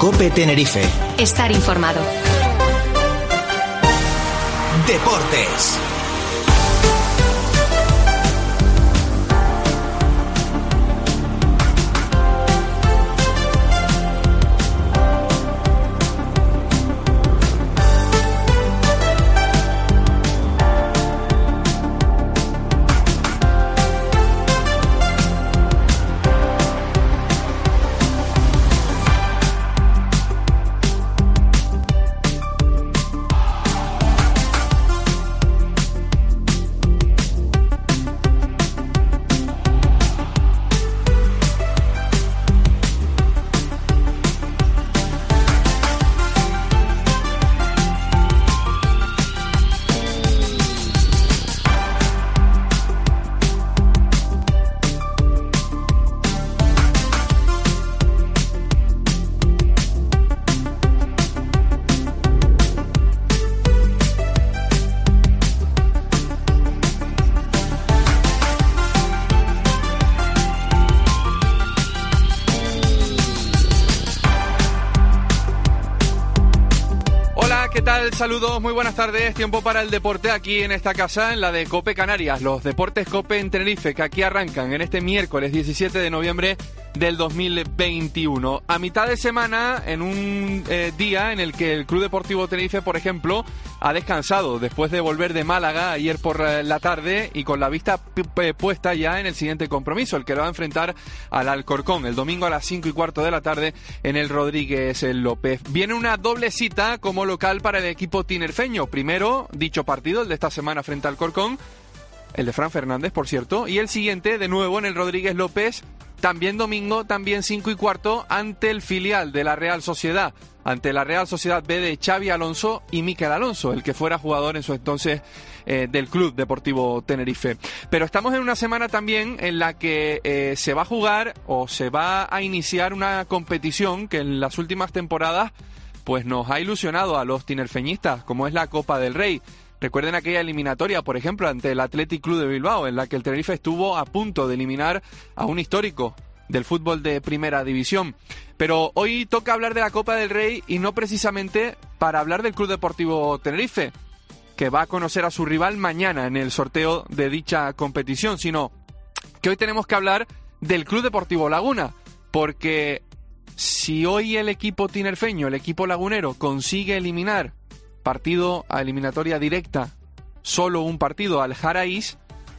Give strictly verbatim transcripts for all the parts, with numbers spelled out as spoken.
COPE Tenerife. Estar informado. Deportes. Saludos, muy buenas tardes, tiempo para el deporte aquí en esta casa, en la de COPE Canarias, los deportes COPE en Tenerife, que aquí arrancan en este miércoles diecisiete de noviembre del dos mil veintiuno. A mitad de semana, en un eh, día en el que el Club Deportivo Tenerife, por ejemplo, ha descansado después de volver de Málaga ayer por la tarde y con la vista p- p- puesta ya en el siguiente compromiso, el que lo va a enfrentar al Alcorcón el domingo a las cinco y cuarto de la tarde en el Rodríguez López. Viene una doble cita como local para el equipo tinerfeño. Primero, dicho partido, el de esta semana frente al Alcorcón, el de Fran Fernández, por cierto, y el siguiente, de nuevo, en el Rodríguez López, también domingo, también cinco y cuarto, ante el filial de la Real Sociedad, ante la Real Sociedad B de Xavi Alonso y Mikel Alonso, el que fuera jugador en su entonces eh, del Club Deportivo Tenerife. Pero estamos en una semana también en la que eh, se va a jugar o se va a iniciar una competición que en las últimas temporadas pues nos ha ilusionado a los tinerfeñistas, como es la Copa del Rey. Recuerden aquella eliminatoria, por ejemplo, ante el Athletic Club de Bilbao, en la que el Tenerife estuvo a punto de eliminar a un histórico del fútbol de primera división. Pero hoy toca hablar de la Copa del Rey y no precisamente para hablar del Club Deportivo Tenerife, que va a conocer a su rival mañana en el sorteo de dicha competición, sino que hoy tenemos que hablar del Club Deportivo Laguna, porque si hoy el equipo tinerfeño, el equipo lagunero, consigue eliminar partido a eliminatoria directa, solo un partido al Jaraís,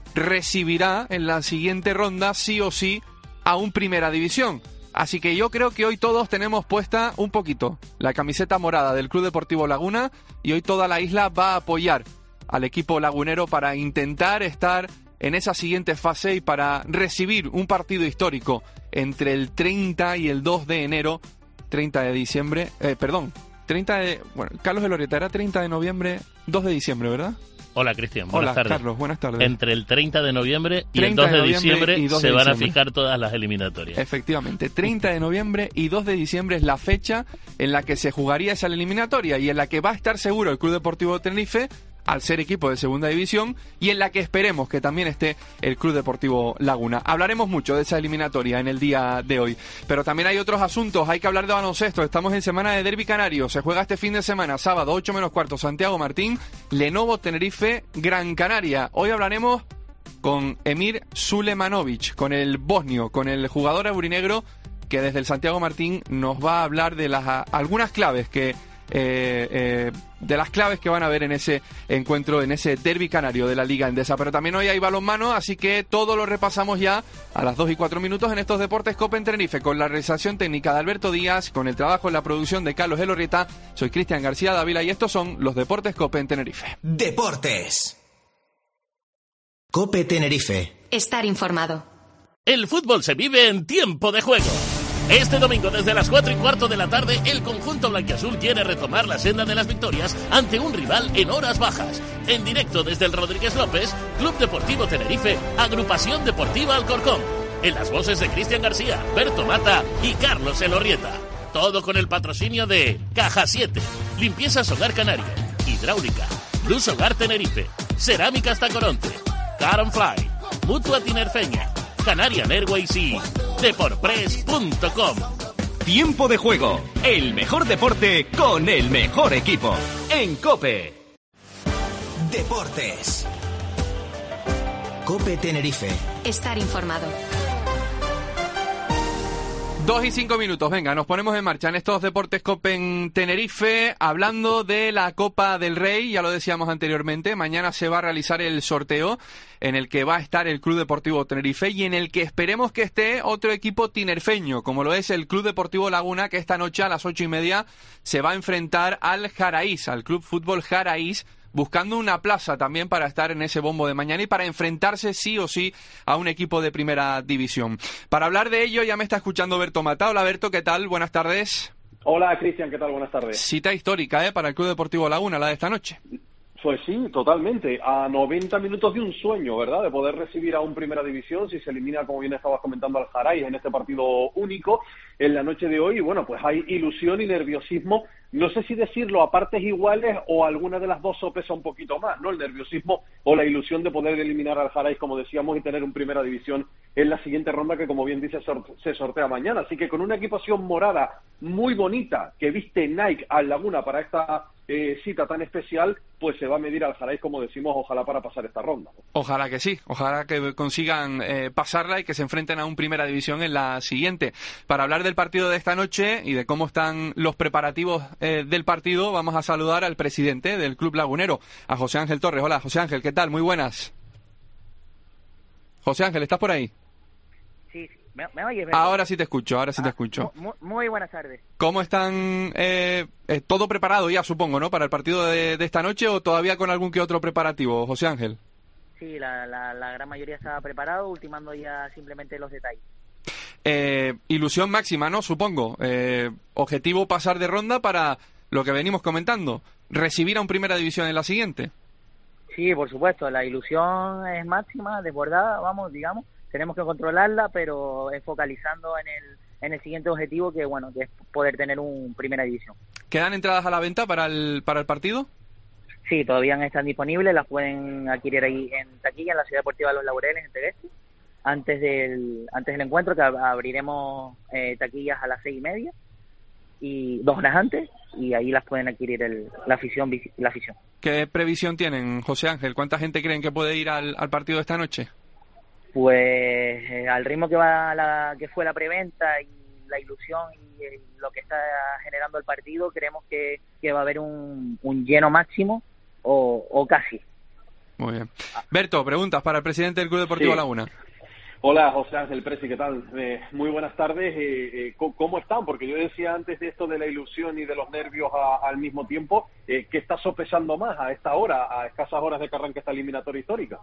recibirá en la siguiente ronda sí o sí a un Primera División. Así que yo creo que hoy todos tenemos puesta un poquito la camiseta morada del Club Deportivo Laguna y hoy toda la isla va a apoyar al equipo lagunero para intentar estar en esa siguiente fase y para recibir un partido histórico entre el treinta y el dos de enero, treinta de diciembre, eh, perdón, treinta de... Bueno, Carlos Elorrieta, era treinta de noviembre, dos de diciembre, ¿verdad? Hola, Cristian. Buenas Hola, tardes. Carlos, buenas tardes. Entre el treinta de noviembre y el dos de diciembre dos se de van diciembre. a fijar todas las eliminatorias. Efectivamente, treinta de noviembre y dos de diciembre es la fecha en la que se jugaría esa eliminatoria y en la que va a estar seguro el Club Deportivo Tenerife, al ser equipo de segunda división, y en la que esperemos que también esté el Club Deportivo Laguna. Hablaremos mucho de esa eliminatoria en el día de hoy, pero también hay otros asuntos. Hay que hablar de baloncesto. Estamos en semana de Derbi Canario. Se juega este fin de semana, sábado, ocho menos cuarto, Santiago Martín, Lenovo Tenerife, Gran Canaria. Hoy hablaremos con Emir Sulemanovic, con el bosnio, con el jugador aurinegro, que desde el Santiago Martín nos va a hablar de las a, algunas claves que Eh, eh, de las claves que van a haber en ese encuentro, en ese derbi canario de la Liga Endesa. Pero también hoy hay balonmano, así que todo lo repasamos ya a las dos y cuatro minutos en estos Deportes COPE en Tenerife, con la realización técnica de Alberto Díaz, con el trabajo en la producción de Carlos Elorrieta. Soy Cristian García Dávila y estos son los Deportes COPE en Tenerife. Deportes. COPE Tenerife. Estar informado. El fútbol se vive en tiempo de juego. Este domingo, desde las cuatro y cuarto de la tarde, el conjunto blanquiazul quiere retomar la senda de las victorias ante un rival en horas bajas. En directo desde el Rodríguez López, Club Deportivo Tenerife, Agrupación Deportiva Alcorcón. En las voces de Cristian García, Berto Mata y Carlos Elorrieta. Todo con el patrocinio de Caja siete, Limpiezas Hogar Canaria, Hidráulica, Luz Hogar Tenerife, Cerámicas Tacoronte, Car and Fly, Mutua Tinerfeña, Canarian Airways y Deporpress punto com. Tiempo de juego. El mejor deporte con el mejor equipo. En COPE. Deportes. COPE Tenerife. Estar informado. Dos y cinco minutos, venga, nos ponemos en marcha en estos Deportes COPE en Tenerife, hablando de la Copa del Rey, ya lo decíamos anteriormente, mañana se va a realizar el sorteo en el que va a estar el Club Deportivo Tenerife y en el que esperemos que esté otro equipo tinerfeño, como lo es el Club Deportivo Laguna, que esta noche a las ocho y media se va a enfrentar al Jaraís, al Club Fútbol Jaraís, buscando una plaza también para estar en ese bombo de mañana y para enfrentarse sí o sí a un equipo de primera división. Para hablar de ello ya me está escuchando Berto Mata. Hola Berto, ¿qué tal? Buenas tardes. Hola Cristian, ¿qué tal? Buenas tardes. Cita histórica, ¿eh? Para el Club Deportivo Laguna, la de esta noche. Pues sí, totalmente. A noventa minutos de un sueño, ¿verdad? De poder recibir a un Primera División si se elimina, como bien estabas comentando, al Jaraís en este partido único en la noche de hoy. Y bueno, pues hay ilusión y nerviosismo. No sé si decirlo a partes iguales o alguna de las dos sopesa un poquito más, ¿no? El nerviosismo o la ilusión de poder eliminar al Jaraís, como decíamos, y tener un Primera División en la siguiente ronda que, como bien dice, se sortea mañana. Así que con una equipación morada muy bonita que viste Nike al Laguna para esta eh, cita tan especial, pues se va a medir al Jaraís, como decimos, ojalá para pasar esta ronda. Ojalá que sí, ojalá que consigan eh, pasarla y que se enfrenten a un Primera División en la siguiente. Para hablar del partido de esta noche y de cómo están los preparativos eh, del partido, vamos a saludar al presidente del Club Lagunero, a José Ángel Torres. Hola, José Ángel, ¿qué tal? Muy buenas. José Ángel, ¿estás por ahí? Sí, sí. ¿Me, me oyes? ¿Verdad? Ahora sí te escucho, ahora sí ah, te escucho. Muy, muy buenas tardes. ¿Cómo están? Eh, eh, todo preparado ya, supongo, ¿no? Para el partido de, de esta noche, o todavía con algún que otro preparativo, José Ángel. Sí, la, la, la gran mayoría estaba preparado, ultimando ya simplemente los detalles. Eh, ilusión máxima, ¿no? Supongo. Eh, objetivo pasar de ronda para lo que venimos comentando, recibir a un Primera División en la siguiente. Sí, por supuesto, la ilusión es máxima, desbordada, vamos, digamos. Tenemos que controlarla, pero es focalizando en el, en el siguiente objetivo, que bueno, que es poder tener un Primera División. ¿Quedan entradas a la venta para el, para el partido? Sí, todavía no están disponibles, las pueden adquirir ahí en taquilla, en la Ciudad Deportiva de Los Laureles, en Tegueste, antes del, antes del encuentro, que abriremos eh, taquillas a las seis y media, y dos horas antes, y ahí las pueden adquirir el, la afición la afición. ¿Qué previsión tienen, José Ángel? ¿Cuánta gente creen que puede ir al, al partido de esta noche? Pues eh, al ritmo que va la, que fue la preventa y la ilusión y, y lo que está generando el partido, creemos que, que va a haber un, un lleno máximo o, o casi. Muy bien. Berto, preguntas para el presidente del Club Deportivo Sí. Laguna. Hola, José Ángel Presi, ¿qué tal? Eh, muy buenas tardes. Eh, eh, ¿Cómo están? Porque yo decía antes de esto de la ilusión y de los nervios a, al mismo tiempo, eh, ¿qué está sopesando más a esta hora, a escasas horas de que arranque esta eliminatoria histórica?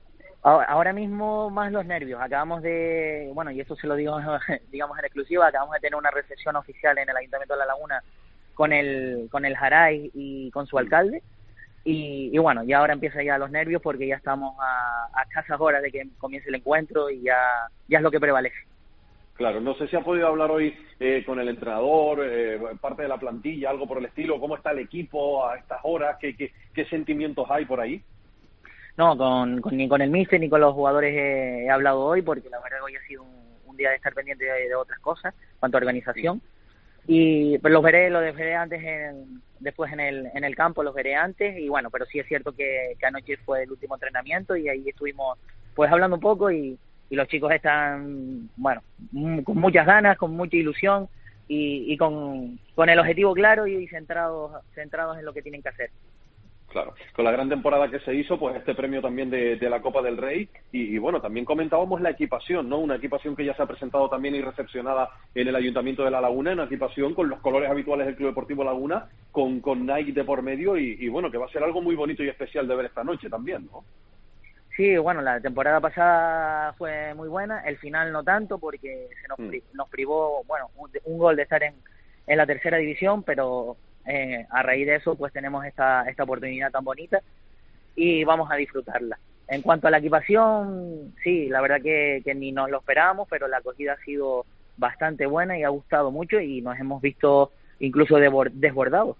Ahora mismo más los nervios. Acabamos de, bueno, y esto se lo digo, digamos en exclusiva, acabamos de tener una recepción oficial en el Ayuntamiento de La Laguna con el con el Jaraís y con su alcalde. Y, y bueno, ya ahora empieza ya los nervios porque ya estamos a, a escasas horas de que comience el encuentro y ya, ya es lo que prevalece. Claro, no sé si ha podido hablar hoy eh, con el entrenador, eh, parte de la plantilla, algo por el estilo. ¿Cómo está el equipo a estas horas? ¿Qué, qué, qué sentimientos hay por ahí? No, con, con, ni con el míster ni con los jugadores he, he hablado hoy, porque la verdad hoy ha sido un, un día de estar pendiente de, de otras cosas, cuanto a organización. Y pues los veré, los veré antes, en, después en el en el campo, los veré antes. Y bueno, pero sí es cierto que, que anoche fue el último entrenamiento y ahí estuvimos pues hablando un poco y, y los chicos están, bueno, m- con muchas ganas, con mucha ilusión y, y con, con el objetivo claro y centrados, centrados en lo que tienen que hacer. Claro, con la gran temporada que se hizo, pues este premio también de, de la Copa del Rey y, y bueno, también comentábamos la equipación, ¿no? Una equipación que ya se ha presentado también y recepcionada en el Ayuntamiento de La Laguna, una equipación con los colores habituales del Club Deportivo Laguna, con, con Nike de por medio y, y bueno, que va a ser algo muy bonito y especial de ver esta noche también, ¿no? Sí, bueno, la temporada pasada fue muy buena, el final no tanto porque se nos, pri- nos privó, bueno, un, un gol de estar en, en la tercera división, pero eh, a raíz de eso pues tenemos esta, esta oportunidad tan bonita y vamos a disfrutarla. En cuanto a la equipación, sí, la verdad que, que ni nos lo esperábamos, pero la acogida ha sido bastante buena y ha gustado mucho y nos hemos visto incluso debor- desbordados.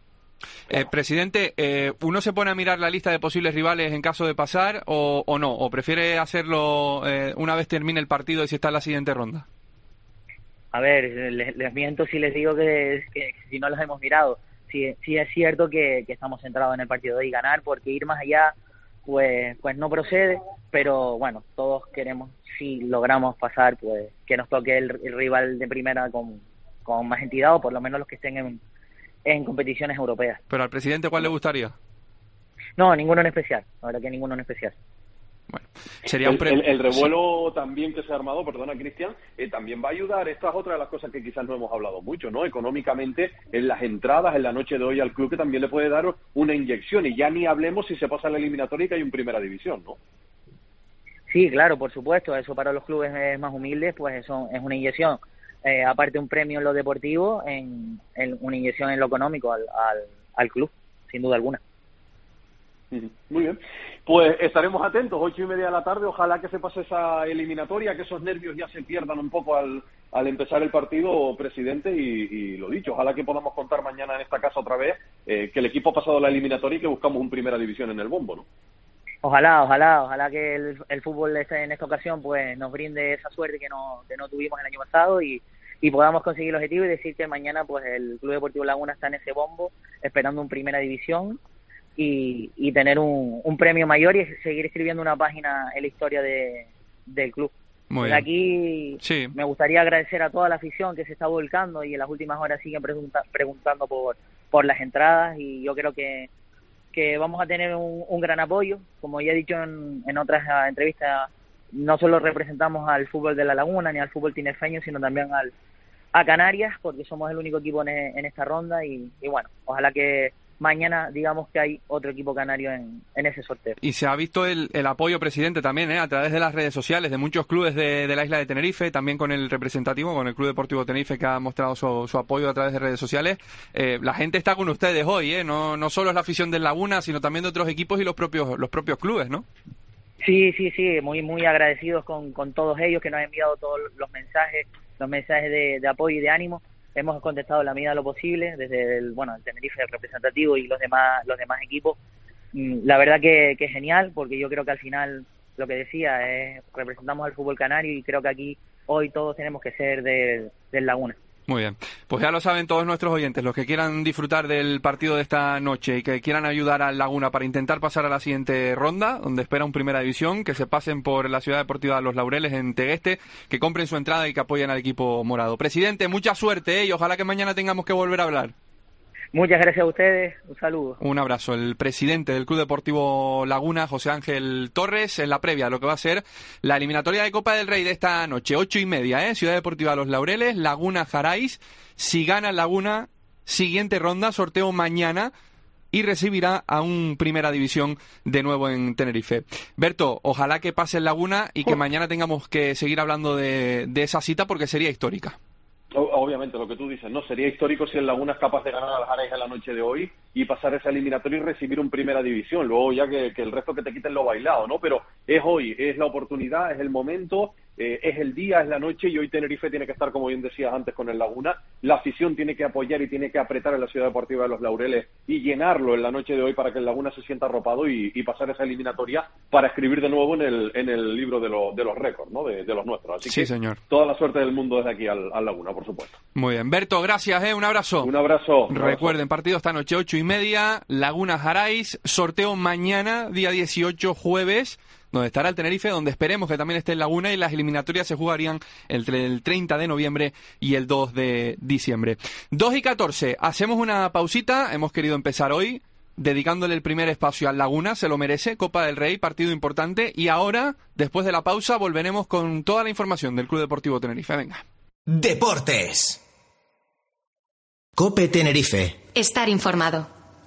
Eh, presidente, eh, ¿uno se pone a mirar la lista de posibles rivales en caso de pasar o, o no? ¿O prefiere hacerlo eh, una vez termine el partido y si está en la siguiente ronda? a ver, les, les miento si les digo que, que si no los hemos mirado. Sí, sí es cierto que, que estamos centrados en el partido de hoy ganar, porque ir más allá pues pues no procede, pero bueno, todos queremos, si logramos pasar, pues que nos toque el, el rival de primera con, con más entidad, o por lo menos los que estén en, en competiciones europeas. ¿Pero al presidente cuál le gustaría? No, ninguno en especial, la verdad que ninguno en especial. Bueno, sería un pre... el, el, el revuelo sí. también que se ha armado, perdona Cristian, eh, también va a ayudar. Esta es otra de las cosas que quizás no hemos hablado mucho, ¿no? Económicamente, en las entradas, en la noche de hoy al club, que también le puede dar una inyección, y ya ni hablemos si se pasa la eliminatoria y que hay un primera división, ¿no? Sí, claro, por supuesto, eso para los clubes más humildes, pues eso es una inyección. Eh, aparte un premio en lo deportivo, en, en una inyección en lo económico al, al, al club, sin duda alguna. Muy bien, pues estaremos atentos, ocho y media de la tarde, ojalá que se pase esa eliminatoria, que esos nervios ya se pierdan un poco al, al empezar el partido, presidente, y, y lo dicho, ojalá que podamos contar mañana en esta casa otra vez eh, que el equipo ha pasado la eliminatoria y que buscamos un primera división en el bombo, ¿no? Ojalá, ojalá, ojalá que el, el fútbol en esta ocasión pues nos brinde esa suerte que no, que no tuvimos el año pasado y, y podamos conseguir el objetivo y decir que mañana pues el Club Deportivo Laguna está en ese bombo esperando un primera división. Y, y tener un, un premio mayor y seguir escribiendo una página en la historia de, del club. Muy bien. Aquí sí. Me gustaría agradecer a toda la afición que se está volcando y en las últimas horas siguen pregunta, preguntando por, por las entradas, y yo creo que, que vamos a tener un, un gran apoyo. Como ya he dicho en, en otras entrevistas, no solo representamos al fútbol de La Laguna ni al fútbol tinerfeño, sino también al, a Canarias, porque somos el único equipo en, en esta ronda y, y bueno, ojalá que mañana digamos que hay otro equipo canario en, en ese sorteo. Y se ha visto el, el apoyo, presidente, también, ¿eh? A través de las redes sociales de muchos clubes de, de la isla de Tenerife, también con el representativo, con el Club Deportivo Tenerife, que ha mostrado su, su apoyo a través de redes sociales. Eh, la gente está con ustedes hoy, ¿eh? No, no solo es la afición del Laguna, sino también de otros equipos y los propios los propios clubes, ¿no? Sí, sí, sí, muy muy agradecidos con, con todos ellos que nos han enviado todos los mensajes, los mensajes de, de apoyo y de ánimo. Hemos contestado en la medida de lo posible, desde el, bueno, el Tenerife, el representativo y los demás los demás equipos. La verdad que, que es genial, porque yo creo que al final, lo que decía, es representamos al fútbol canario y creo que aquí hoy todos tenemos que ser de, del Laguna. Muy bien, pues ya lo saben todos nuestros oyentes, los que quieran disfrutar del partido de esta noche y que quieran ayudar al Laguna para intentar pasar a la siguiente ronda, donde espera un Primera División, que se pasen por la Ciudad Deportiva Los Laureles en Tegueste, que compren su entrada y que apoyen al equipo morado. Presidente, mucha suerte, ¿eh? Y ojalá que mañana tengamos que volver a hablar. Muchas gracias a ustedes, un saludo. Un abrazo. El presidente del Club Deportivo Laguna, José Ángel Torres, en la previa de lo que va a ser la eliminatoria de Copa del Rey de esta noche, ocho y media, ¿eh? Ciudad Deportiva Los Laureles, Laguna Jaráis. Si gana Laguna, siguiente ronda, sorteo mañana y recibirá a un Primera División de nuevo en Tenerife. Berto, ojalá que pase el Laguna y que mañana tengamos que seguir hablando de, de esa cita porque sería histórica. Obviamente, lo que tú dices, ¿no? Sería histórico si el Laguna es capaz de ganar al Jaráis en la noche de hoy y pasar esa eliminatoria y recibir un Primera División. Luego ya que, que el resto que te quiten lo bailado, ¿no? Pero es hoy, es la oportunidad, es el momento, eh, es el día, es la noche, y hoy Tenerife tiene que estar, como bien decías antes, con el Laguna. La afición tiene que apoyar y tiene que apretar en la Ciudad Deportiva de Los Laureles y llenarlo en la noche de hoy para que el Laguna se sienta arropado y, y pasar esa eliminatoria para escribir de nuevo en el en el libro de, lo, de los récords, ¿no? De, de los nuestros. Así sí, que señor. Toda la suerte del mundo desde aquí al, al Laguna, por supuesto. Muy bien. Berto, gracias, ¿eh? Un abrazo. Un abrazo. Un abrazo. Recuerden, partido esta noche, ocho y media, Laguna Jaráis, sorteo mañana, día dieciocho, jueves, donde estará el Tenerife, donde esperemos que también esté el Laguna, y las eliminatorias se jugarían entre el treinta de noviembre y el dos de diciembre. dos y catorce, hacemos una pausita, hemos querido empezar hoy dedicándole el primer espacio al Laguna, se lo merece, Copa del Rey, partido importante, y ahora, después de la pausa, volveremos con toda la información del Club Deportivo Tenerife. Venga. Deportes. COPE Tenerife. Estar informado.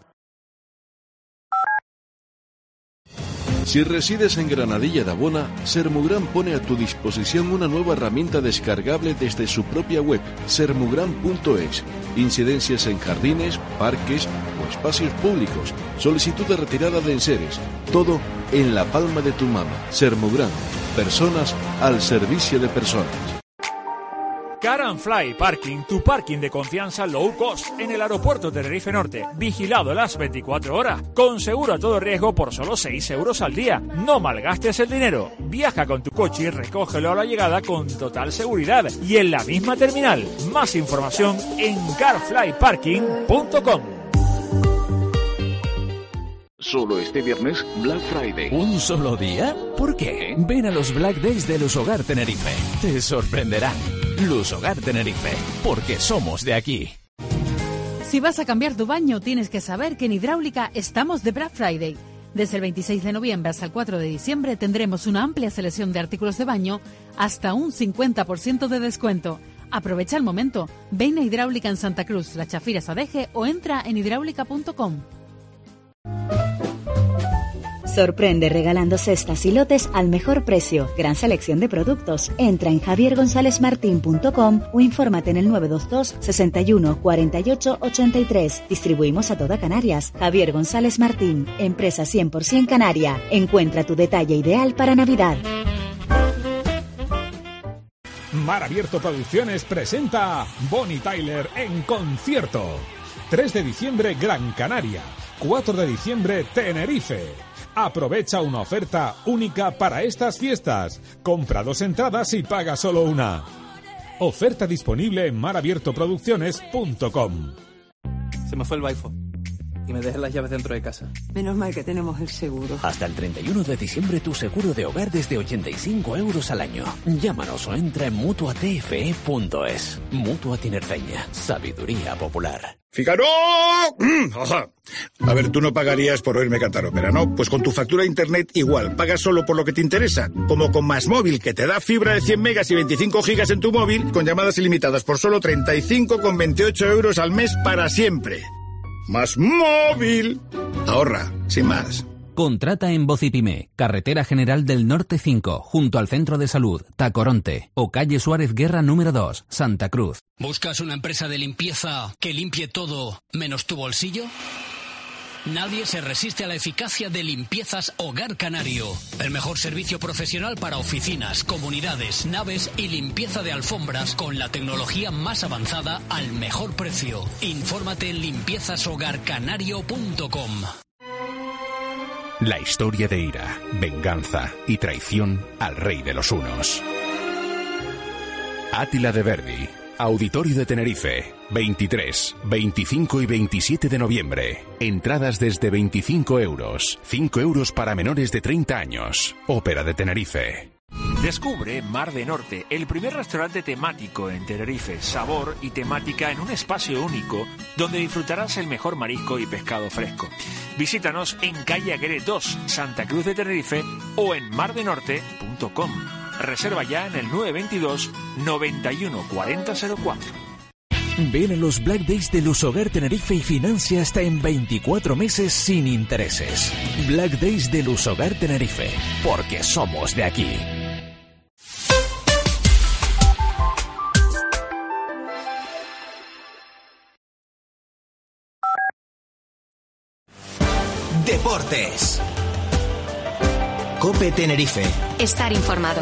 Si resides en Granadilla de Abona, Sermugran pone a tu disposición una nueva herramienta descargable desde su propia web, sermugran punto es. Incidencias en jardines, parques o espacios públicos, solicitud de retirada de enseres, todo en la palma de tu mano. Sermugran, personas al servicio de personas. Car and Fly Parking, tu parking de confianza low cost en el aeropuerto de Tenerife Norte, vigilado las veinticuatro horas, con seguro a todo riesgo por solo seis euros al día. No malgastes el dinero, viaja con tu coche y recógelo a la llegada con total seguridad y en la misma terminal. Más información en car fly parking punto com. Solo este viernes, Black Friday. ¿Un solo día? ¿Por qué? Ven a los Black Days de Lusogar Tenerife. Te sorprenderán. Lusogar Tenerife, porque somos de aquí. Si vas a cambiar tu baño, tienes que saber que en Hidráulica estamos de Black Friday. Desde el veintiséis de noviembre hasta el cuatro de diciembre tendremos una amplia selección de artículos de baño hasta un cincuenta por ciento de descuento. Aprovecha el momento. Ven a Hidráulica en Santa Cruz, La Chafira, Sadeje o entra en hidráulica punto com. Sorprende regalando cestas y lotes al mejor precio. Gran selección de productos. Entra en javier gonzález martín punto com o infórmate en el nueve dos dos, sesenta y uno, cuarenta y ocho, ochenta y tres. Distribuimos a toda Canarias. Javier González Martín, empresa cien por ciento canaria. Encuentra tu detalle ideal para Navidad. Mar Abierto Producciones presenta Bonnie Tyler en concierto. tres de diciembre Gran Canaria. cuatro de diciembre Tenerife. Aprovecha una oferta única para estas fiestas. Compra dos entradas y paga solo una. Oferta disponible en mar abierto producciones punto com. Se me fue el iPhone y me dejé las llaves dentro de casa. Menos mal que tenemos el seguro. Hasta el treinta y uno de diciembre tu seguro de hogar desde ochenta y cinco euros al año. Llámanos o entra en mutua t f e punto es. Mutua Tinerfeña. Sabiduría popular. ¡Fígaro! Ajá. A ver, tú no pagarías por oírme cantar ópera, ¿no? Pues con tu factura de internet igual, pagas solo por lo que te interesa. Como con Más Móvil, que te da fibra de cien megas y veinticinco gigas en tu móvil, con llamadas ilimitadas por solo treinta y cinco con veintiocho euros al mes para siempre. Más Móvil. Ahorra, sin más. Contrata en Vocipime, Carretera General del Norte cinco, junto al Centro de Salud, Tacoronte, o calle Suárez Guerra número dos, Santa Cruz. ¿Buscas una empresa de limpieza que limpie todo menos tu bolsillo? Nadie se resiste a la eficacia de Limpiezas Hogar Canario. El mejor servicio profesional para oficinas, comunidades, naves y limpieza de alfombras con la tecnología más avanzada al mejor precio. Infórmate en limpiezas hogar canario punto com. La historia de ira, venganza y traición al rey de los hunos. Átila de Verdi, Auditorio de Tenerife, veintitrés, veinticinco y veintisiete de noviembre. Entradas desde veinticinco euros, cinco euros para menores de treinta años. Ópera de Tenerife. Descubre Mar de Norte, el primer restaurante temático en Tenerife, sabor y temática en un espacio único donde disfrutarás el mejor marisco y pescado fresco. Visítanos en calle Aguirre dos, Santa Cruz de Tenerife o en mar de norte punto com. Reserva ya en el nueve dos dos, noventa y uno, cuarenta cero cuatro. Ven a los Black Days de Lusogar Tenerife y financia hasta en veinticuatro meses sin intereses. Black Days de Lusogar Tenerife, porque somos de aquí. Deportes. COPE Tenerife. Estar informado.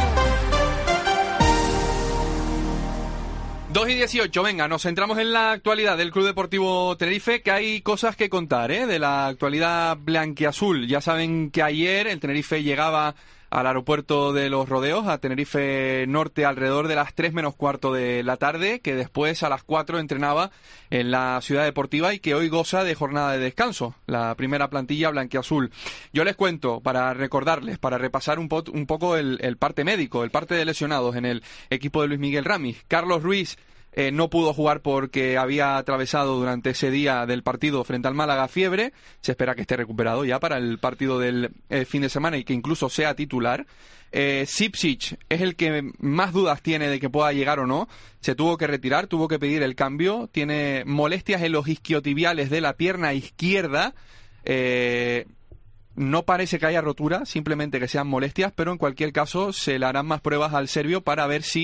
dos y dieciocho, venga, nos centramos en la actualidad del Club Deportivo Tenerife, que hay cosas que contar, ¿eh? De la actualidad blanquiazul. Ya saben que ayer el Tenerife llegaba al aeropuerto de Los Rodeos, a Tenerife Norte, alrededor de las tres menos cuarto de la tarde, que después a las cuatro entrenaba en la ciudad deportiva y que hoy goza de jornada de descanso, la primera plantilla blanquiazul. Yo les cuento, para recordarles, para repasar un, po- un poco el, el parte médico, el parte de lesionados en el equipo de Luis Miguel Ramis. Carlos Ruiz Eh, no pudo jugar porque había atravesado durante ese día del partido frente al Málaga fiebre. Se espera que esté recuperado ya para el partido del eh, fin de semana y que incluso sea titular. Eh, Sipsic es el que más dudas tiene de que pueda llegar o no. Se tuvo que retirar, tuvo que pedir el cambio. Tiene molestias en los isquiotibiales de la pierna izquierda. Eh... No parece que haya rotura, simplemente que sean molestias, pero en cualquier caso se le harán más pruebas al serbio para ver si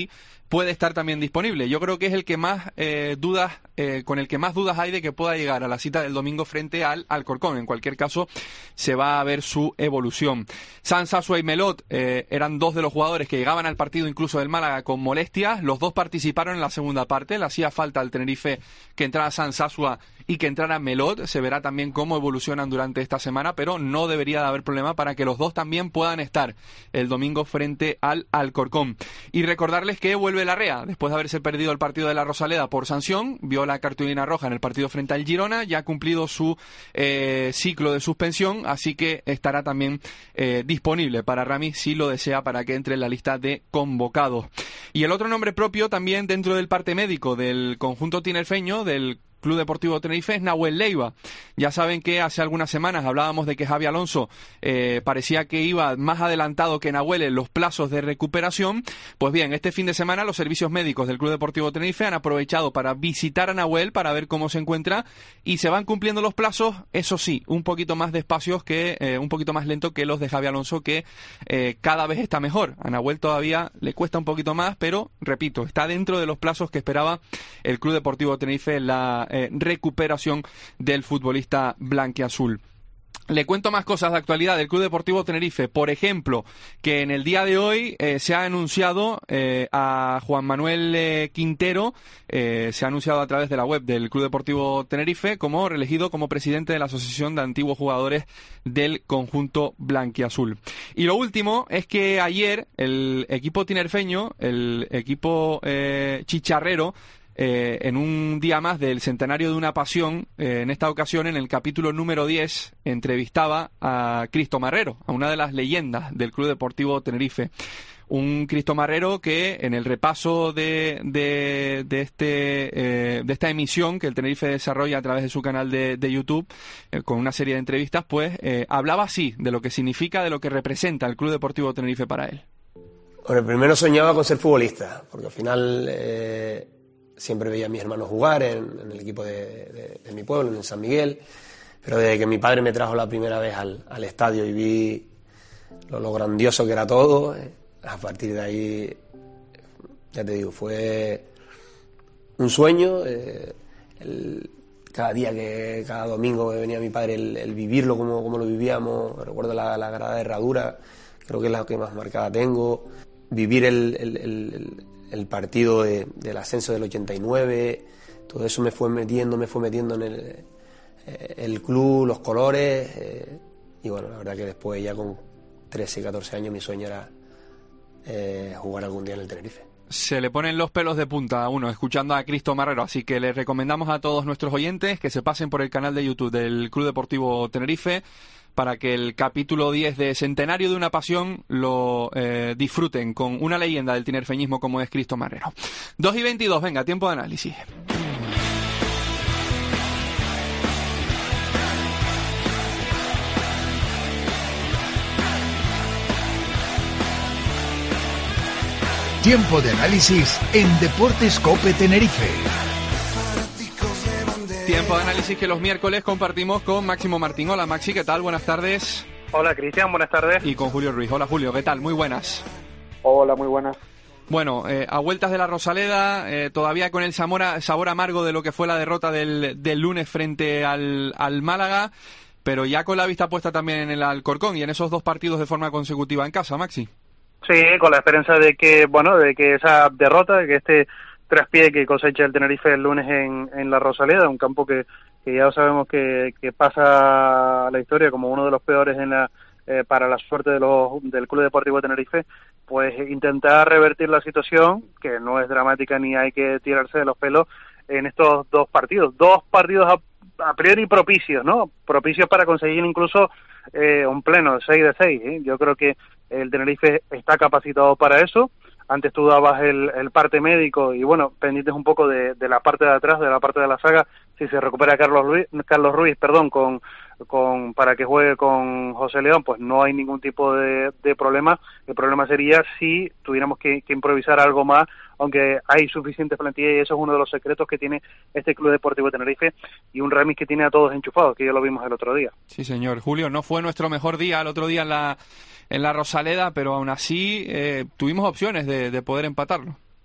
puede estar también disponible. Yo creo que es el que más eh, dudas, eh, con el que más dudas hay de que pueda llegar a la cita del domingo frente al Alcorcón. En cualquier caso, se va a ver su evolución. Sansasua y Melot eh, eran dos de los jugadores que llegaban al partido incluso del Málaga con molestias. Los dos participaron en la segunda parte. Le hacía falta al Tenerife que entrara Sansasua y que entrara Melot. Se verá también cómo evolucionan durante esta semana, pero no debería de haber problema para que los dos también puedan estar el domingo frente al Alcorcón. Y recordarles que vuelve Larrea, después de haberse perdido el partido de la Rosaleda por sanción, vio la cartulina roja en el partido frente al Girona, ya ha cumplido su eh, ciclo de suspensión, así que estará también eh, disponible para Rami si lo desea, para que entre en la lista de convocados. Y el otro nombre propio también dentro del parte médico del conjunto tinerfeño, del Club Deportivo Tenerife, es Nahuel Leiva. Ya saben que hace algunas semanas hablábamos de que Javi Alonso eh, parecía que iba más adelantado que Nahuel en los plazos de recuperación. Pues bien, este fin de semana los servicios médicos del Club Deportivo Tenerife han aprovechado para visitar a Nahuel para ver cómo se encuentra, y se van cumpliendo los plazos, eso sí, un poquito más despacios, que eh, un poquito más lento que los de Javi Alonso, que eh, cada vez está mejor. A Nahuel todavía le cuesta un poquito más, pero repito, está dentro de los plazos que esperaba el Club Deportivo Tenerife en la Eh, recuperación del futbolista blanquiazul. Le cuento más cosas de actualidad del Club Deportivo Tenerife. Por ejemplo, que en el día de hoy eh, se ha anunciado eh, a Juan Manuel eh, Quintero, eh, se ha anunciado a través de la web del Club Deportivo Tenerife como reelegido como presidente de la Asociación de Antiguos Jugadores del conjunto blanquiazul. Y lo último es que ayer el equipo tinerfeño, el equipo eh, chicharrero, Eh, en un día más del centenario de una pasión, eh, en esta ocasión en el capítulo número diez entrevistaba a Cristo Marrero, a una de las leyendas del Club Deportivo Tenerife. Un Cristo Marrero que en el repaso de, de, de, este, eh, de esta emisión que el Tenerife desarrolla a través de su canal de, de YouTube, eh, con una serie de entrevistas, pues eh, hablaba así de lo que significa, de lo que representa el Club Deportivo Tenerife para él. Bueno, primero soñaba con ser futbolista, porque al final Eh... siempre veía a mis hermanos jugar en, en el equipo de, de, de mi pueblo, en San Miguel, pero desde que mi padre me trajo la primera vez al, al estadio y vi lo, lo grandioso que era todo, eh, a partir de ahí, ya te digo, fue un sueño. Eh, el, cada día, que cada domingo que venía mi padre, el, el vivirlo como, como lo vivíamos. Recuerdo la, la grada de herradura, creo que es la que más marcada tengo. Vivir el... el, el, el el partido de, del ascenso del ochenta y nueve, todo eso me fue metiendo, me fue metiendo en el, eh, el club, los colores, eh, y bueno, la verdad que después ya con trece, catorce años mi sueño era eh, jugar algún día en el Tenerife. Se le ponen los pelos de punta a uno escuchando a Cristo Marrero, así que les recomendamos a todos nuestros oyentes que se pasen por el canal de YouTube del Club Deportivo Tenerife para que el capítulo diez de Centenario de una Pasión lo eh, disfruten con una leyenda del tinerfeñismo como es Cristo Marrero. dos y veintidós, venga, tiempo de análisis. Tiempo de análisis en Deportes COPE Tenerife. Tiempo de análisis que los miércoles compartimos con Máximo Martín. Hola Maxi, ¿qué tal? Buenas tardes. Hola Cristian, buenas tardes. Y con Julio Ruiz. Hola Julio, ¿qué tal? Muy buenas. Hola, muy buenas. Bueno, eh, a vueltas de la Rosaleda, eh, todavía con el sabor, sabor amargo de lo que fue la derrota del, del lunes frente al, al Málaga, pero ya con la vista puesta también en el Alcorcón y en esos dos partidos de forma consecutiva en casa, Maxi. Sí, con la esperanza de que, bueno, de que esa derrota, de que este traspié que cosecha el Tenerife el lunes en, en la Rosaleda, un campo que, que ya sabemos que, que pasa a la historia como uno de los peores en la eh, para la suerte de los, del Club Deportivo Tenerife, pues intentar revertir la situación, que no es dramática ni hay que tirarse de los pelos, en estos dos partidos. Dos partidos a, a priori propicios, ¿no? Propicios para conseguir incluso eh, un pleno, seis de seis. ¿eh? Yo creo que el Tenerife está capacitado para eso. Antes tú dabas el, el parte médico y, bueno, pendientes un poco de, de la parte de atrás, de la parte de la saga, si se recupera Carlos Ruiz, Carlos Ruiz perdón, con, con para que juegue con José León, pues no hay ningún tipo de, de problema. El problema sería si tuviéramos que, que improvisar algo más, aunque hay suficiente plantilla, y eso es uno de los secretos que tiene este Club Deportivo Tenerife, y un remis que tiene a todos enchufados, que ya lo vimos el otro día. Sí, señor. Julio, no fue nuestro mejor día el otro día en la en la Rosaleda, pero aún así eh, tuvimos opciones de, de poder empatarlo.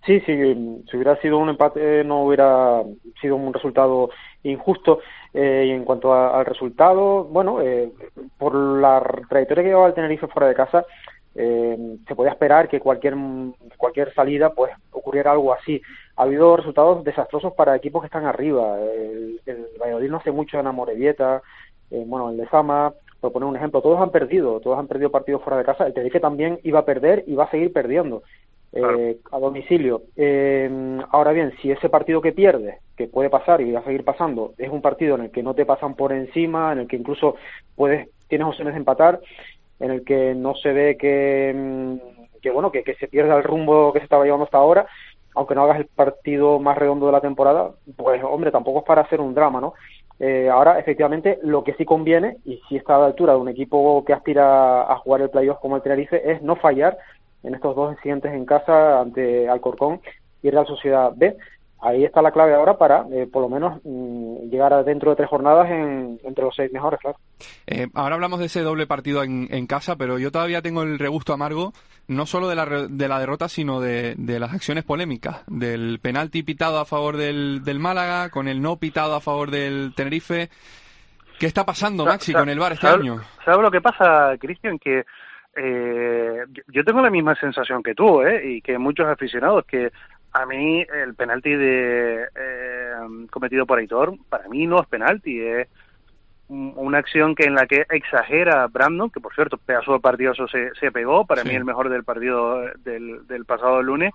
Sí, sí, si hubiera sido un empate no hubiera sido un resultado injusto. Eh, y en cuanto a, al resultado, bueno, eh, por la trayectoria que llevaba el Tenerife fuera de casa, eh, se podía esperar que cualquier cualquier salida pues ocurriera algo así. Ha habido resultados desastrosos para equipos que están arriba. El, el Valladolid no hace mucho en Amorebieta, eh, bueno, el Lezama, por poner un ejemplo, todos han perdido, todos han perdido partidos fuera de casa. El Tenerife también iba a perder y va a seguir perdiendo. Eh, a domicilio. Eh, ahora bien, si ese partido que pierdes, que puede pasar y va a seguir pasando, es un partido en el que no te pasan por encima, en el que incluso puedes tienes opciones de empatar, en el que no se ve que, que bueno, que, que se pierda el rumbo que se estaba llevando hasta ahora, aunque no hagas el partido más redondo de la temporada, pues hombre, tampoco es para hacer un drama, ¿no? Eh, ahora, efectivamente, lo que sí conviene, y sí está a la altura de un equipo que aspira a jugar el playoff como el Tenerife, es no fallar en estos dos siguientes en casa ante Alcorcón y Real Sociedad B. Ahí está la clave ahora para, eh, por lo menos, mmm, llegar a dentro de tres jornadas en, entre los seis mejores, claro. Eh, ahora hablamos de ese doble partido en, en casa, pero yo todavía tengo el regusto amargo, no solo de la, de la derrota, sino de, de las acciones polémicas, del penalti pitado a favor del, del Málaga, con el no pitado a favor del Tenerife. ¿Qué está pasando, Maxi, con el V A R este ¿sabes, año? ¿Sabes lo que pasa, Cristian? Que eh, yo tengo la misma sensación que tú, ¿eh? Y que muchos aficionados, que a mí el penalti de eh, cometido por Aitor, para mí no es penalti, es una acción que en la que exagera Brandon, que por cierto, pedazo de partidazo se, se pegó, para sí. mí el mejor del partido del, del pasado lunes,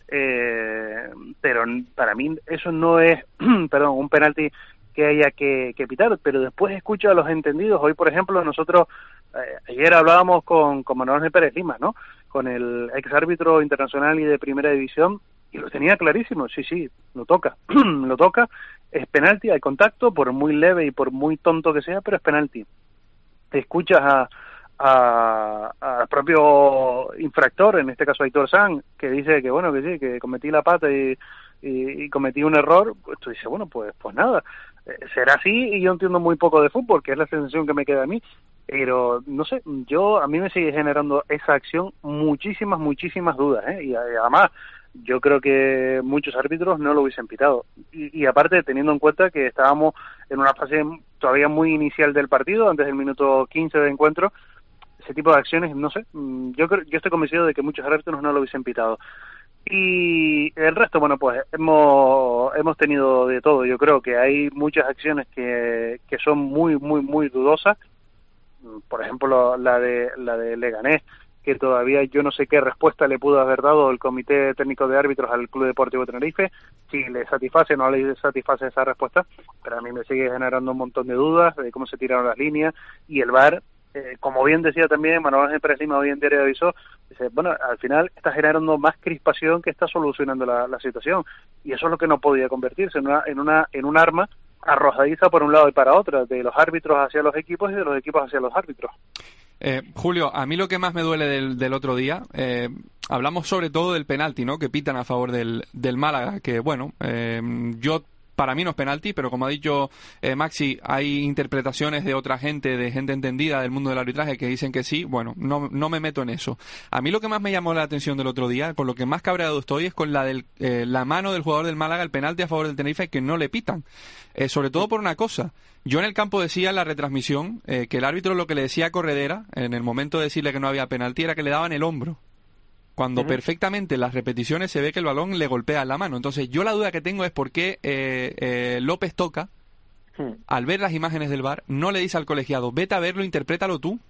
eh, pero para mí eso no es, perdón, un penalti que haya que, que pitar, pero después escucho a los entendidos. Hoy, por ejemplo, nosotros, eh, ayer hablábamos con, con Manuel Pérez Lima, ¿no?, con el ex árbitro internacional y de primera división, y lo tenía clarísimo, sí, sí, lo toca, lo toca, es penalti, hay contacto, por muy leve y por muy tonto que sea, pero es penalti. Te escuchas a a al propio infractor, en este caso Aitor San, que dice que bueno, que sí, que cometí la pata y, y, y cometí un error, pues tú dices, bueno, pues pues nada, eh, será así, y yo entiendo muy poco de fútbol, que es la sensación que me queda a mí, pero no sé, yo a mí me sigue generando esa acción muchísimas, muchísimas dudas, ¿eh? Y, y además yo creo que muchos árbitros no lo hubiesen pitado. Y, y aparte, teniendo en cuenta que estábamos en una fase todavía muy inicial del partido, antes del minuto quince de encuentro, ese tipo de acciones, no sé, yo creo, yo estoy convencido de que muchos árbitros no lo hubiesen pitado. Y el resto, bueno, pues hemos hemos tenido de todo. Yo creo que hay muchas acciones que, que son muy, muy, muy dudosas. Por ejemplo, la de la de Leganés, que todavía yo no sé qué respuesta le pudo haber dado el Comité Técnico de Árbitros al Club Deportivo Tenerife, si le satisface o no le satisface esa respuesta, pero a mí me sigue generando un montón de dudas de cómo se tiraron las líneas, y el V A R, eh, como bien decía también Manuel Pérez Lima hoy en Diario de Aviso, dice, bueno, al final está generando más crispación que está solucionando la, la situación, y eso es lo que no podía convertirse en una, en una en un arma arrojadiza por un lado y para otro, de los árbitros hacia los equipos y de los equipos hacia los árbitros. Eh, Julio, a mí lo que más me duele del, del otro día, eh, hablamos sobre todo del penalti, ¿no?, que pitan a favor del, del Málaga, que bueno, eh, yo para mí no es penalti, pero como ha dicho eh, Maxi, hay interpretaciones de otra gente, de gente entendida del mundo del arbitraje que dicen que sí. Bueno, no, no me meto en eso. A mí lo que más me llamó la atención del otro día, con lo que más cabreado estoy, es con la del eh, la mano del jugador del Málaga, el penalti a favor del Tenerife, que no le pitan. Eh, sobre todo por una cosa. Yo en el campo decía en la retransmisión eh, que el árbitro lo que le decía a Corredera, en el momento de decirle que no había penalti, era que le daban el hombro, cuando uh-huh. perfectamente en las repeticiones se ve que el balón le golpea en la mano. Entonces yo la duda que tengo es por qué eh, eh, López Toca, uh-huh. al ver las imágenes del V A R, no le dice al colegiado, vete a verlo, interprétalo tú,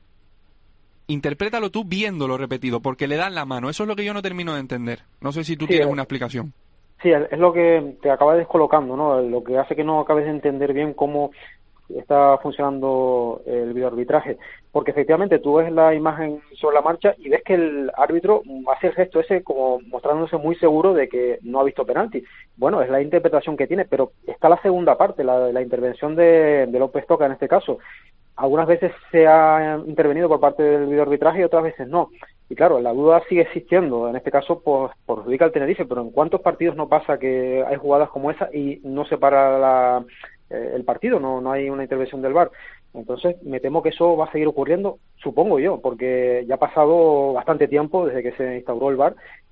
interprétalo tú viéndolo repetido, porque le dan la mano. Eso es lo que yo no termino de entender. No sé si tú sí, tienes es, una explicación. Sí, es lo que te acaba descolocando, ¿no? Lo que hace que no acabes de entender bien cómo está funcionando el videoarbitraje, porque efectivamente tú ves la imagen sobre la marcha y ves que el árbitro hace el gesto ese como mostrándose muy seguro de que no ha visto penalti. Bueno, es la interpretación que tiene, pero está la segunda parte, la, la intervención de, de López Toca en este caso. Algunas veces se ha intervenido por parte del videoarbitraje y otras veces no. Y claro, la duda sigue existiendo. En este caso, pues perjudica al Tenerife, pero ¿en cuántos partidos no pasa que hay jugadas como esa y no se para la el partido, no no hay una intervención del V A R? Entonces me temo que eso va a seguir ocurriendo, supongo yo, porque ya ha pasado bastante tiempo desde que se instauró el V A R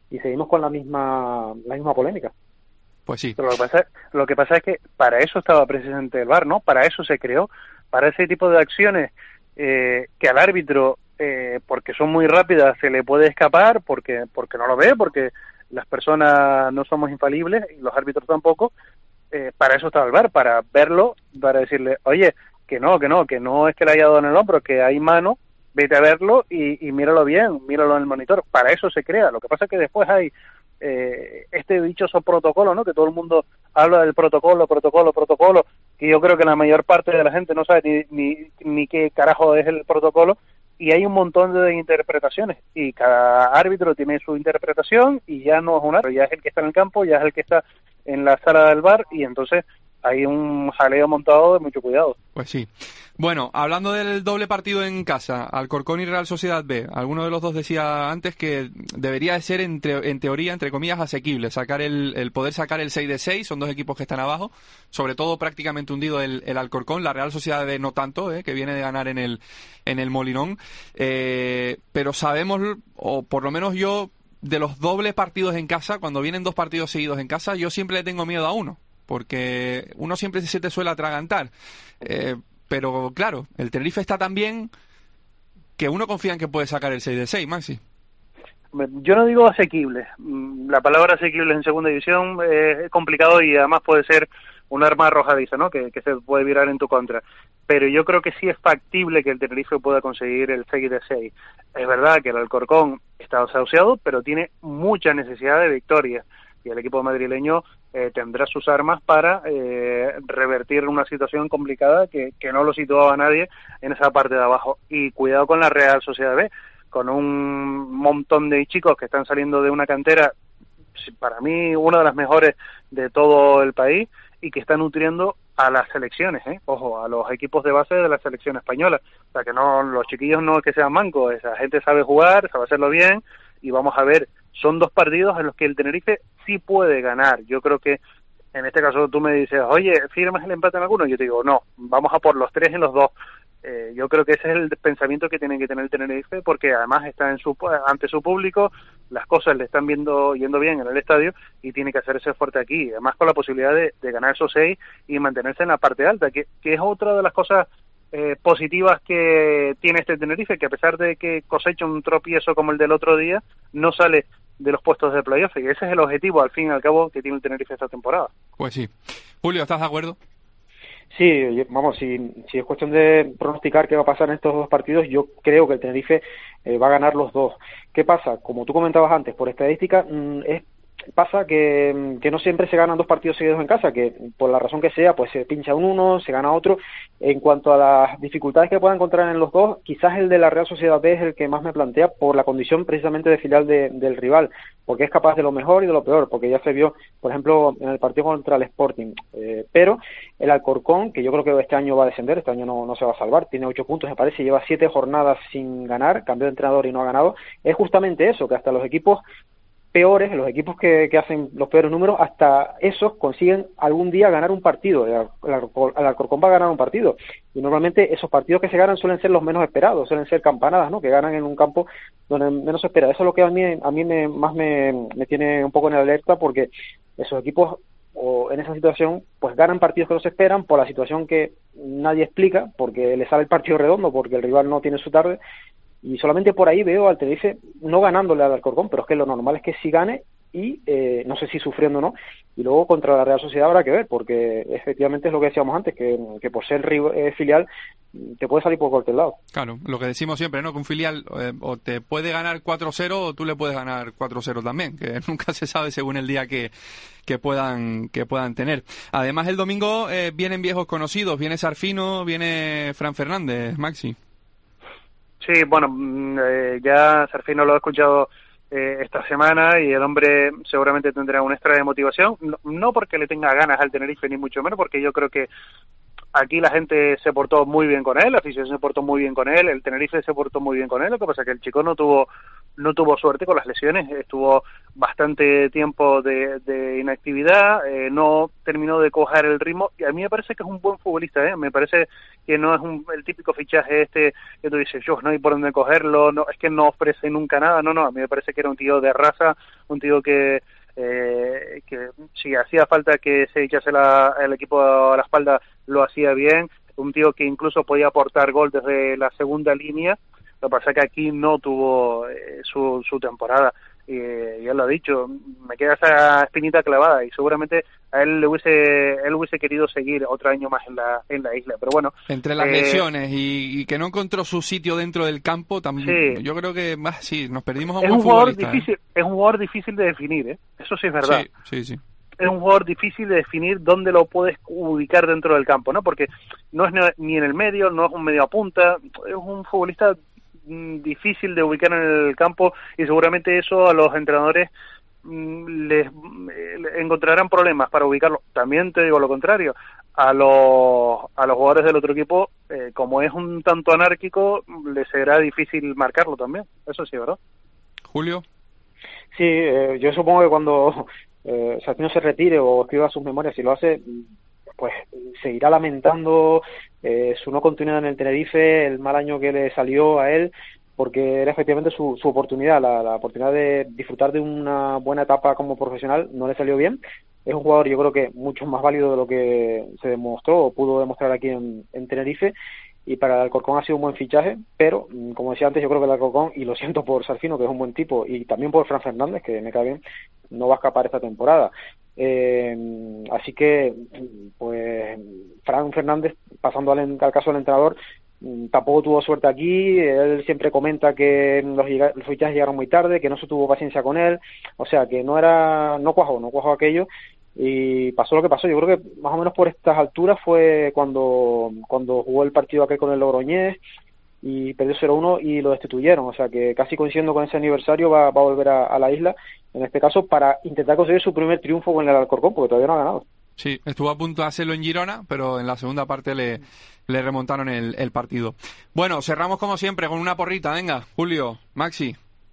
y seguimos con la misma la misma polémica. Pues sí. Pero lo que pasa, lo que pasa es que para eso estaba precisamente el V A R, ¿no? Para eso se creó, para ese tipo de acciones eh, que al árbitro, eh, porque son muy rápidas, se le puede escapar, porque porque no lo ve, porque las personas no somos infalibles y los árbitros tampoco. Eh, para eso estaba el V A R, para verlo, para decirle, oye, que no, que no, que no es que le haya dado en el hombro, que hay mano, vete a verlo y, y míralo bien, míralo en el monitor. Para eso se crea. Lo que pasa es que después hay eh, este dichoso protocolo, ¿no? Que todo el mundo habla del protocolo, protocolo, protocolo, que yo creo que la mayor parte de la gente no sabe ni, ni, ni qué carajo es el protocolo, y hay un montón de interpretaciones, y cada árbitro tiene su interpretación, y ya no es un árbitro, ya es el que está en el campo, ya es el que está en la sala del V A R, y entonces hay un jaleo montado de mucho cuidado. Pues sí. Bueno, hablando del doble partido en casa, Alcorcón y Real Sociedad B, alguno de los dos decía antes que debería de ser, entre, en teoría, entre comillas, asequible, sacar el, el poder sacar el seis de seis, son dos equipos que están abajo, sobre todo prácticamente hundido el, el Alcorcón, la Real Sociedad B no tanto, eh, que viene de ganar en el, en el Molinón, eh, pero sabemos, o por lo menos yo, de los dobles partidos en casa, cuando vienen dos partidos seguidos en casa, yo siempre le tengo miedo a uno, porque uno siempre se te suele atragantar. Eh, pero claro, el Tenerife está tan bien que uno confía en que puede sacar el seis de seis, Maxi. Yo no digo asequible. La palabra asequible en segunda división es complicado y además puede ser un arma arrojadiza, ¿no? Que, que se puede virar en tu contra. Pero yo creo que sí es factible que el Tenerife pueda conseguir el seis de seis. Es verdad que el Alcorcón está desahuciado, pero tiene mucha necesidad de victoria. Y el equipo madrileño eh, tendrá sus armas para eh, revertir una situación complicada que, que no lo situaba nadie en esa parte de abajo. Y cuidado con la Real Sociedad B, con un montón de chicos que están saliendo de una cantera, para mí una de las mejores de todo el país, y que está nutriendo a las selecciones, ¿eh? Ojo, a los equipos de base de la selección española. O sea, que no, los chiquillos no es que sean mancos, esa gente sabe jugar, sabe hacerlo bien, y vamos a ver, son dos partidos en los que el Tenerife sí puede ganar. Yo creo que en este caso tú me dices, oye, ¿firmas el empate en alguno? Yo te digo, no, vamos a por los tres en los dos. Eh, yo creo que ese es el pensamiento que tienen que tener el Tenerife, porque además está en su, ante su público, las cosas le están viendo yendo bien en el estadio y tiene que hacerse fuerte aquí, además con la posibilidad de, de ganar esos seis y mantenerse en la parte alta, que, que es otra de las cosas eh, positivas que tiene este Tenerife, que a pesar de que cosecha un tropiezo como el del otro día, no sale de los puestos de playoff, y ese es el objetivo al fin y al cabo que tiene el Tenerife esta temporada. Pues sí. Julio, ¿estás de acuerdo? Sí, vamos, si, si es cuestión de pronosticar qué va a pasar en estos dos partidos, yo creo que el Tenerife eh, va a ganar los dos. ¿Qué pasa? Como tú comentabas antes, por estadística, mmm, es pasa que, que no siempre se ganan dos partidos seguidos en casa, que por la razón que sea, pues se pincha un uno, se gana otro. En cuanto a las dificultades que pueda encontrar en los dos, quizás el de la Real Sociedad B es el que más me plantea por la condición precisamente de filial de, del rival, porque es capaz de lo mejor y de lo peor, porque ya se vio, por ejemplo, en el partido contra el Sporting. Eh, pero el Alcorcón, que yo creo que este año va a descender, este año no, no se va a salvar, tiene ocho puntos, me parece, lleva siete jornadas sin ganar, cambió de entrenador y no ha ganado, es justamente eso, que hasta los equipos peores, los equipos que, que hacen los peores números, hasta esos consiguen algún día ganar un partido. El, el, el Alcorcón va a ganar un partido, y normalmente esos partidos que se ganan suelen ser los menos esperados, suelen ser campanadas, ¿no? Que ganan en un campo donde menos se espera. Eso es lo que a mí, a mí me, más me, me tiene un poco en alerta, porque esos equipos, o en esa situación, pues ganan partidos que no se esperan por la situación que nadie explica, porque le sale el partido redondo, porque el rival no tiene su tarde. Y solamente por ahí veo al Tenerife no ganándole al Alcorcón, pero es que lo normal es que sí gane, y eh, no sé si sufriendo o no. Y luego contra la Real Sociedad habrá que ver, porque efectivamente es lo que decíamos antes, que, que por ser eh, filial te puede salir por cualquier lado. Claro, lo que decimos siempre, ¿no? Que un filial eh, o te puede ganar cuatro cero o tú le puedes ganar cuatro cero también, que nunca se sabe según el día que, que puedan que puedan tener. Además, el domingo eh, vienen viejos conocidos, viene Sarfino, viene Fran Fernández, Maxi. Sí, bueno, eh, ya Sarfino lo he escuchado eh, esta semana, y el hombre seguramente tendrá un extra de motivación, no, no porque le tenga ganas al Tenerife, ni mucho menos, porque yo creo que aquí la gente se portó muy bien con él, la afición se portó muy bien con él, el Tenerife se portó muy bien con él, lo que pasa es que el chico no tuvo no tuvo suerte con las lesiones, estuvo bastante tiempo de, de inactividad, eh, no terminó de coger el ritmo, y a mí me parece que es un buen futbolista, ¿eh? Me parece que no es un, el típico fichaje este que tú dices, yo no hay por dónde cogerlo, no es que no ofrece nunca nada, no, no, a mí me parece que era un tío de raza, un tío que eh, que si hacía falta que se echase la, el equipo a la espalda, lo hacía bien, un tío que incluso podía aportar gol desde la segunda línea. Lo que pasa es que aquí no tuvo eh, su, su temporada, y eh, ya lo ha dicho, me queda esa espinita clavada, y seguramente a él le hubiese él hubiese querido seguir otro año más en la en la isla, pero bueno, entre las eh, lesiones y, y que no encontró su sitio dentro del campo, también sí. yo creo que más sí, nos perdimos a un es buen un jugador futbolista, difícil, ¿eh? es un jugador difícil de definir, ¿eh? Eso sí es verdad. Sí, sí, sí. Es un jugador difícil de definir dónde lo puedes ubicar dentro del campo, ¿no? Porque no es ni en el medio, no es un medio a punta, es un futbolista difícil de ubicar en el campo, y seguramente eso a los entrenadores les, les encontrarán problemas para ubicarlo. También te digo lo contrario, a los a los jugadores del otro equipo, eh, como es un tanto anárquico, les será difícil marcarlo también, eso sí, ¿verdad? Julio. Sí, eh, yo supongo que cuando eh, Santino se retire o escriba sus memorias, si lo hace, pues seguirá lamentando eh, su no continuidad en el Tenerife, el mal año que le salió a él, porque era efectivamente su, su oportunidad, la, la oportunidad de disfrutar de una buena etapa como profesional, no le salió bien. Es un jugador, yo creo que mucho más válido de lo que se demostró o pudo demostrar aquí en, en Tenerife, y para el Alcorcón ha sido un buen fichaje, pero como decía antes, yo creo que el Alcorcón, y lo siento por Sarfino, que es un buen tipo, y también por Fran Fernández, que me cae bien, no va a escapar esta temporada. Eh, así que, pues, Fran Fernández, pasando al, al caso del entrenador, tampoco tuvo suerte aquí. Él siempre comenta que los, los fichajes llegaron muy tarde, que no se tuvo paciencia con él, o sea, que no era, no cuajó, no cuajó aquello, y pasó lo que pasó. Yo creo que más o menos por estas alturas fue cuando cuando jugó el partido aquel con el Logroñés y perdió cero uno y lo destituyeron, o sea que casi coincidiendo con ese aniversario va, va a volver a, a la isla, en este caso para intentar conseguir su primer triunfo con el Alcorcón, porque todavía no ha ganado. Sí, estuvo a punto de hacerlo en Girona, pero en la segunda parte le, le remontaron el, el partido. Bueno, cerramos como siempre con una porrita, venga, Julio, Maxi.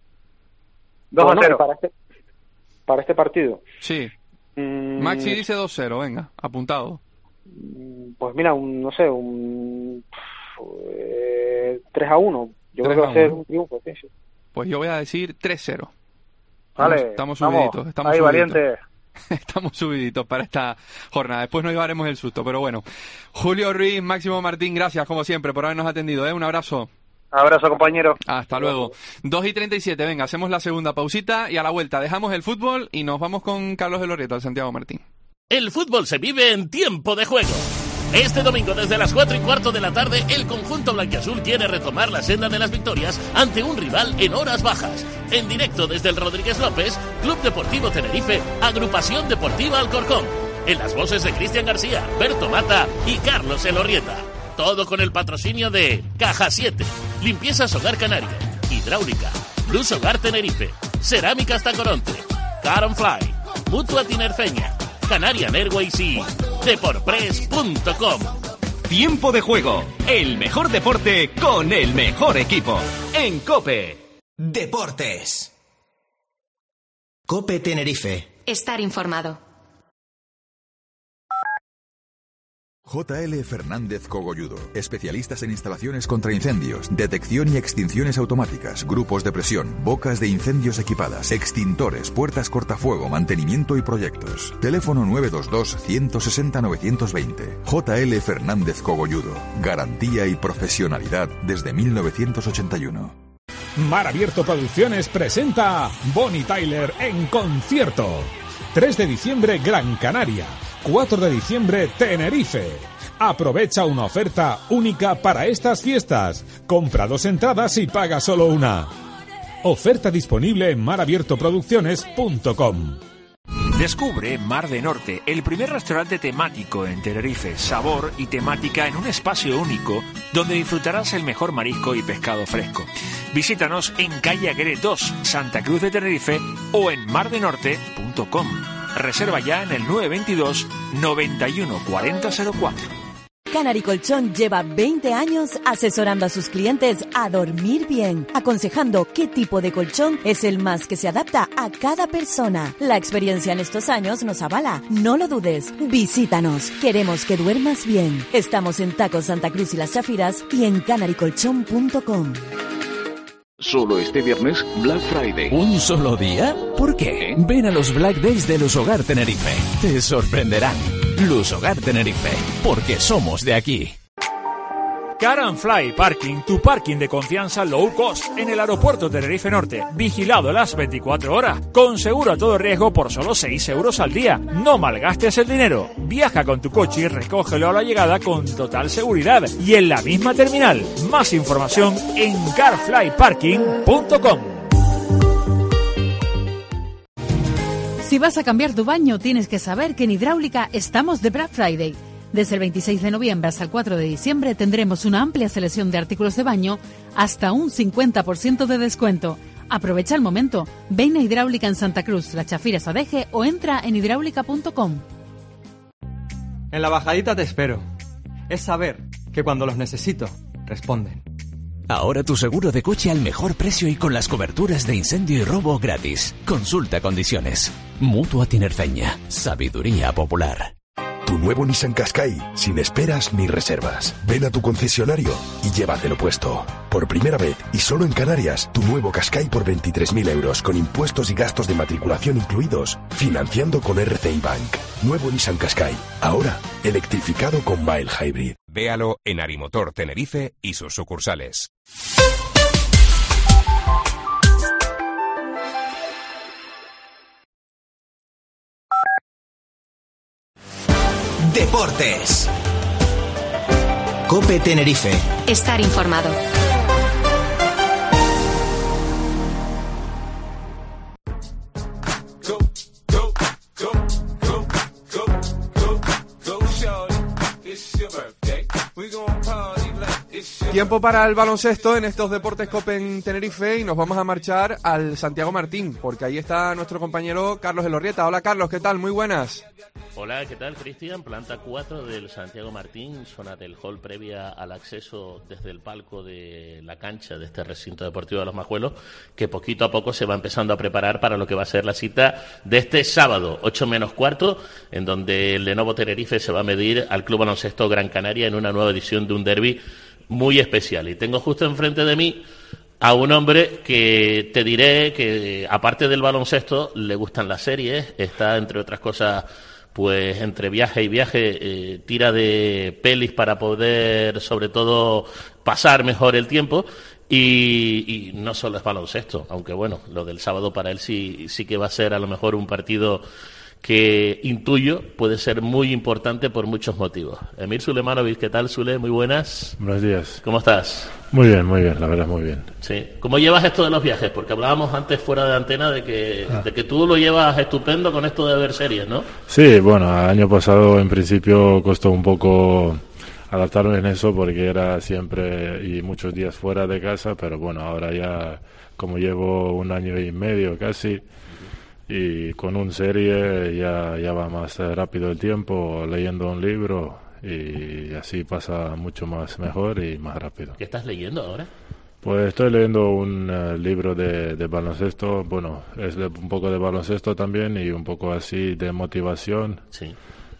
dos a cero. Para este, para este partido. Sí. Mm, Maxi dice dos cero, venga, apuntado. Pues mira, un, no sé, un eh, tres a uno. Yo creo que va a ser un triunfo. Sí, sí. Pues yo voy a decir tres cero. Vale, estamos, estamos subiditos. Estamos ahí, subiditos. valiente. Estamos subiditos para esta jornada. Después nos llevaremos el susto, pero bueno. Julio Ruiz, Máximo Martín, gracias como siempre por habernos atendido, ¿eh? Un abrazo. Abrazo, compañero. Hasta luego. dos y treinta y siete, venga, hacemos la segunda pausita y a la vuelta dejamos el fútbol y nos vamos con Carlos de Loreta, el Santiago Martín. El fútbol se vive en tiempo de juego. Este domingo desde las cuatro y cuarto de la tarde el conjunto blanquiazul quiere retomar la senda de las victorias ante un rival en horas bajas. En directo desde el Rodríguez López, Club Deportivo Tenerife, Agrupación Deportiva Alcorcón. En las voces de Cristian García, Berto Mata y Carlos Elorrieta. Todo con el patrocinio de Caja siete, Limpiezas Hogar Canaria, Hidráulica, Luz Hogar Tenerife, Cerámicas Tacoronte, Caron Fly, Mutua Tinerfeña, Canarian Airways y Deporpress punto com. Tiempo de juego, el mejor deporte con el mejor equipo. En COPE. Deportes. COPE Tenerife. Estar informado. J L Fernández Cogolludo, especialistas en instalaciones contra incendios, detección y extinciones automáticas, grupos de presión, bocas de incendios equipadas, extintores, puertas cortafuego, mantenimiento y proyectos. Teléfono nueve dos dos, uno seis cero, nueve dos cero. J L Fernández Cogolludo, garantía y profesionalidad desde mil novecientos ochenta y uno. Mar Abierto Producciones presenta Bonnie Tyler en concierto. tres de diciembre, Gran Canaria. cuatro de diciembre, Tenerife. Aprovecha una oferta única para estas fiestas. Compra dos entradas y paga solo una. Oferta disponible en mar abierto producciones punto com. Descubre Mar de Norte, el primer restaurante temático en Tenerife, sabor y temática en un espacio único donde disfrutarás el mejor marisco y pescado fresco. Visítanos en calle Aguirre dos, Santa Cruz de Tenerife o en mar de norte punto com. Reserva ya en el nueve dos dos, noventa y uno cuarenta cero cuatro. Canary Colchón lleva veinte años asesorando a sus clientes a dormir bien, aconsejando qué tipo de colchón es el más que se adapta a cada persona. La experiencia en estos años nos avala. No lo dudes. Visítanos. Queremos que duermas bien. Estamos en Tacos Santa Cruz y Las Chafiras y en canary colchón punto com. Solo este viernes, Black Friday. ¿Un solo día? ¿Por qué? Ven a los Black Days de Lusogar Tenerife. Te sorprenderán. Lusogar Tenerife, porque somos de aquí. Car and Fly Parking, tu parking de confianza low cost en el aeropuerto Tenerife Norte, vigilado las veinticuatro horas, con seguro a todo riesgo por solo seis euros al día. No malgastes el dinero, viaja con tu coche y recógelo a la llegada con total seguridad y en la misma terminal. Más información en car fly parking punto com. Si vas a cambiar tu baño, tienes que saber que en Hidráulica estamos de Black Friday. Desde el veintiséis de noviembre hasta el cuatro de diciembre tendremos una amplia selección de artículos de baño hasta un cincuenta por ciento de descuento. Aprovecha el momento. Ven a Hidráulica en Santa Cruz, Las Chafiras, Adeje o entra en hidráulica punto com. En la bajadita te espero. Es saber que cuando los necesito, responden. Ahora tu seguro de coche al mejor precio y con las coberturas de incendio y robo gratis. Consulta condiciones. Mutua Tinerfeña. Sabiduría popular. Tu nuevo Nissan Qashqai, sin esperas ni reservas. Ven a tu concesionario y llévatelo puesto. Por primera vez y solo en Canarias, tu nuevo Qashqai por veintitrés mil euros con impuestos y gastos de matriculación incluidos, financiando con R C I Bank. Nuevo Nissan Qashqai, ahora electrificado con mild hybrid. Véalo en Arimotor Tenerife y sus sucursales. Deportes. COPE Tenerife. Estar informado. Tiempo para el baloncesto en estos Deportes COPE en Tenerife y nos vamos a marchar al Santiago Martín, porque ahí está nuestro compañero Carlos Elorrieta. Hola Carlos, ¿qué tal? Muy buenas. Hola, ¿qué tal, Cristian? Planta cuatro del Santiago Martín, zona del hall previa al acceso desde el palco de la cancha de este recinto deportivo de Los Majuelos, que poquito a poco se va empezando a preparar para lo que va a ser la cita de este sábado, ocho menos cuarto, en donde el Lenovo Tenerife se va a medir al Club Baloncesto Gran Canaria en una nueva edición de un derbi muy especial. Y tengo justo enfrente de mí a un hombre que te diré que, aparte del baloncesto, le gustan las series, está, entre otras cosas, pues entre viaje y viaje, eh, tira de pelis para poder, sobre todo, pasar mejor el tiempo. Y, y no solo es baloncesto, aunque bueno, lo del sábado para él sí, sí que va a ser a lo mejor un partido que intuyo puede ser muy importante por muchos motivos. Emir Sulemanovic, ¿qué tal, Sule? Muy buenas. Buenos días. ¿Cómo estás? Muy bien, muy bien, la verdad, muy bien. Sí. ¿Cómo llevas esto de los viajes? Porque hablábamos antes fuera de antena de que, ah. de que tú lo llevas estupendo con esto de ver series, ¿no? Sí, bueno, el año pasado en principio costó un poco adaptarme en eso porque era siempre y muchos días fuera de casa, pero bueno, ahora ya como llevo un año y medio casi, y con una serie ya, ya va más rápido el tiempo, leyendo un libro, y así pasa mucho más mejor y más rápido. ¿Qué estás leyendo ahora? Pues estoy leyendo un uh, libro de, de baloncesto, bueno, es de, un poco de baloncesto también y un poco así de motivación. Sí.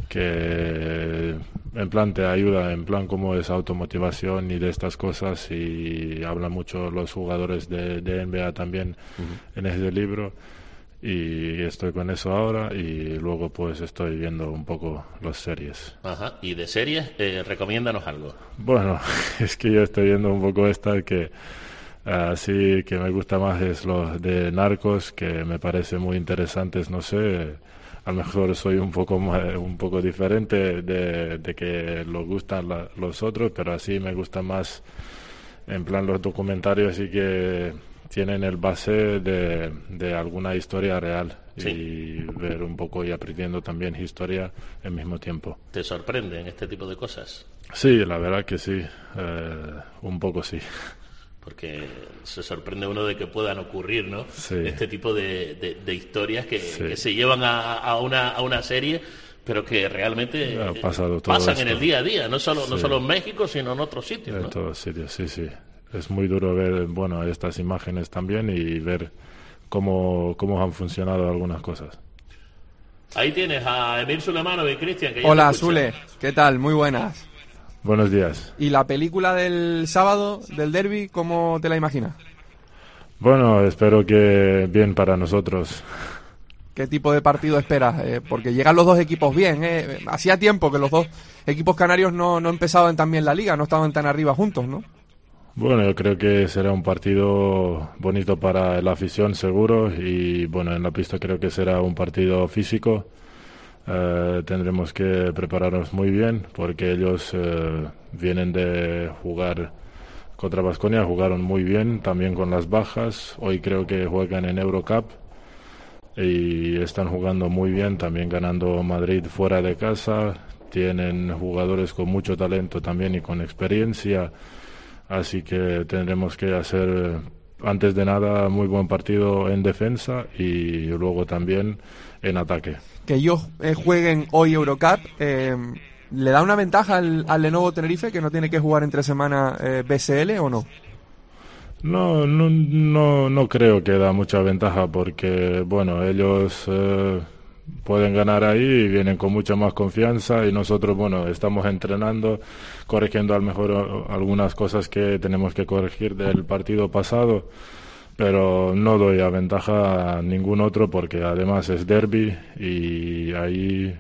Que en plan te ayuda, en plan como es automotivación y de estas cosas, y hablan mucho los jugadores de, de N B A también uh-huh. en ese libro. Y estoy con eso ahora y luego pues estoy viendo un poco las series. Ajá, y de series, eh, recomiéndanos algo. Bueno, es que yo estoy viendo un poco esta que así uh, que me gusta más es los de Narcos, que me parece muy interesantes, no sé, a lo mejor soy un poco más, un poco diferente de, de que lo gustan la, los otros, pero así me gusta más en plan los documentarios y que tienen el base de, de alguna historia real. Sí. Y ver un poco y aprendiendo también historia al mismo tiempo. ¿Te sorprenden este tipo de cosas? Sí, la verdad que sí, eh, un poco sí. Porque se sorprende uno de que puedan ocurrir, ¿no? Sí. Este tipo de, de, de historias que, sí. que se llevan a, a, una, a una serie, pero que realmente ha pasado todo pasan esto. en el día a día, no solo, Sí. no solo en México, sino en otros sitios, En ¿no? todos sitios, sí, sí. Es muy duro ver, bueno, estas imágenes también y ver cómo, cómo han funcionado algunas cosas. Ahí tienes a Emir Sulemanovic y Cristian. que ya Hola, te escuchan. Zule. ¿Qué tal? Muy buenas. Buenos días. ¿Y la película del sábado, del derbi, cómo te la imaginas? Bueno, espero que bien para nosotros. ¿Qué tipo de partido esperas? Eh, porque llegan los dos equipos bien. Eh. Hacía tiempo que los dos equipos canarios no, no empezaban tan bien la liga, no estaban tan arriba juntos, ¿no? Bueno, yo creo que será un partido bonito para la afición, seguro, y bueno, en la pista creo que será un partido físico. Eh, tendremos que prepararnos muy bien porque ellos eh, vienen de jugar contra Baskonia, jugaron muy bien, también con las bajas. Hoy creo que juegan en Eurocup y están jugando muy bien, también ganando Madrid fuera de casa. Tienen jugadores con mucho talento también y con experiencia. Así que tendremos que hacer, antes de nada, muy buen partido en defensa y luego también en ataque. Que ellos eh, jueguen hoy Eurocup, eh, ¿le da una ventaja al, al Lenovo Tenerife que no tiene que jugar entre semana eh, B S L o no? No, no, no, no creo que da mucha ventaja porque, bueno, ellos eh, pueden ganar ahí y vienen con mucha más confianza y nosotros, bueno, estamos entrenando, corrigiendo a lo mejor algunas cosas que tenemos que corregir del partido pasado, pero no doy a ventaja a ningún otro porque además es derbi y ahí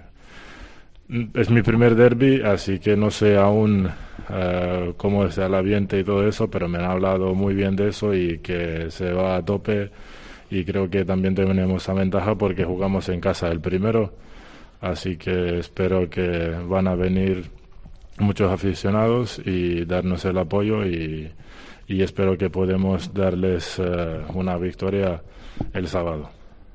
es mi primer derbi, así que no sé aún uh, cómo es el ambiente y todo eso, pero me han hablado muy bien de eso y que se va a tope. Y creo que también tenemos esa ventaja porque jugamos en casa el primero, así que espero que van a venir muchos aficionados y darnos el apoyo y, y espero que podemos darles uh, una victoria el sábado.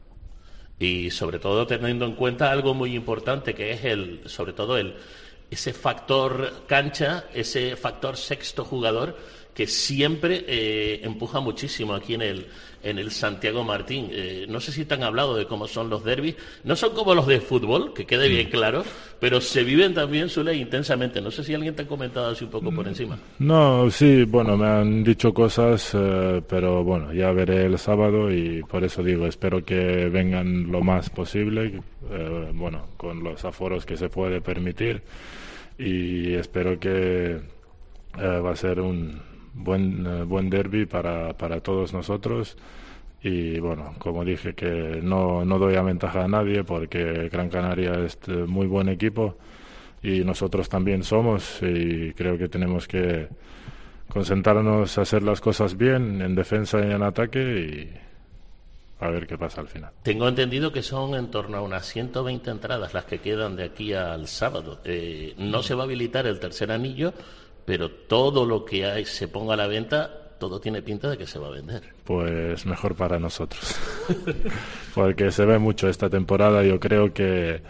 Y sobre todo teniendo en cuenta algo muy importante que es el, sobre todo el ese factor cancha, ese factor sexto jugador que siempre eh, empuja muchísimo aquí en el en el Santiago Martín. Eh, no sé si te han hablado de cómo son los derbis. No son como los de fútbol, que quede bien claro, pero se viven también, Zule, intensamente. No sé si alguien te ha comentado así un poco por encima. No, sí, bueno, me han dicho cosas, eh, pero bueno, ya veré el sábado y por eso digo, espero que vengan lo más posible, eh, bueno, con los aforos que se puede permitir y espero que eh, va a ser un buen uh, buen derbi para, para todos nosotros y bueno, como dije que no, no doy a ventaja a nadie porque Gran Canaria es uh, muy buen equipo y nosotros también somos y creo que tenemos que concentrarnos a hacer las cosas bien en defensa y en ataque y a ver qué pasa al final. Tengo entendido que son en torno a unas ciento veinte entradas las que quedan de aquí al sábado. Eh, no se va a habilitar el tercer anillo, pero todo lo que hay, se ponga a la venta, todo tiene pinta de que se va a vender. Pues mejor para nosotros, porque se ve mucho esta temporada. Yo creo que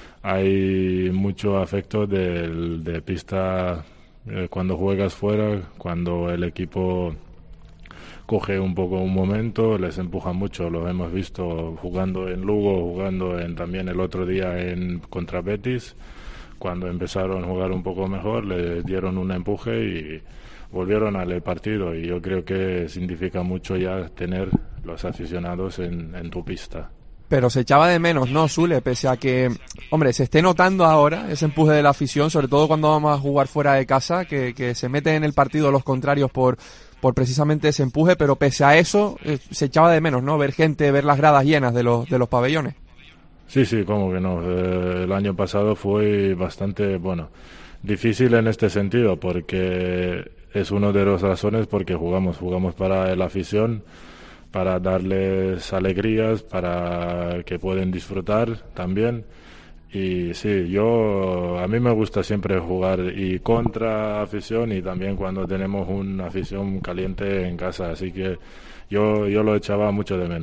hay mucho afecto del, de pista eh, cuando juegas fuera, cuando el equipo coge un poco un momento, les empuja mucho. Lo hemos visto jugando en Lugo, jugando en, también el otro día en contra Betis. Cuando empezaron a jugar un poco mejor, le dieron un empuje y volvieron al partido. Y yo creo que significa mucho ya tener los aficionados en, en tu pista. Pero se echaba de menos, ¿no, Zule? Pese a que, hombre, se esté notando ahora ese empuje de la afición, sobre todo cuando vamos a jugar fuera de casa, que, que se meten en el partido los contrarios por, por precisamente ese empuje, pero pese a eso, eh, se echaba de menos, ¿no? Ver gente, ver las gradas llenas de los, de los pabellones. Sí, sí, como que no. Eh, el año pasado fue bastante, bueno, difícil en este sentido, porque es una de las razones porque jugamos, jugamos para la afición, para darles alegrías, para que puedan disfrutar también. Y sí, yo, a mí me gusta siempre jugar y contra afición y también cuando tenemos una afición caliente en casa, así que yo, yo lo echaba mucho de menos.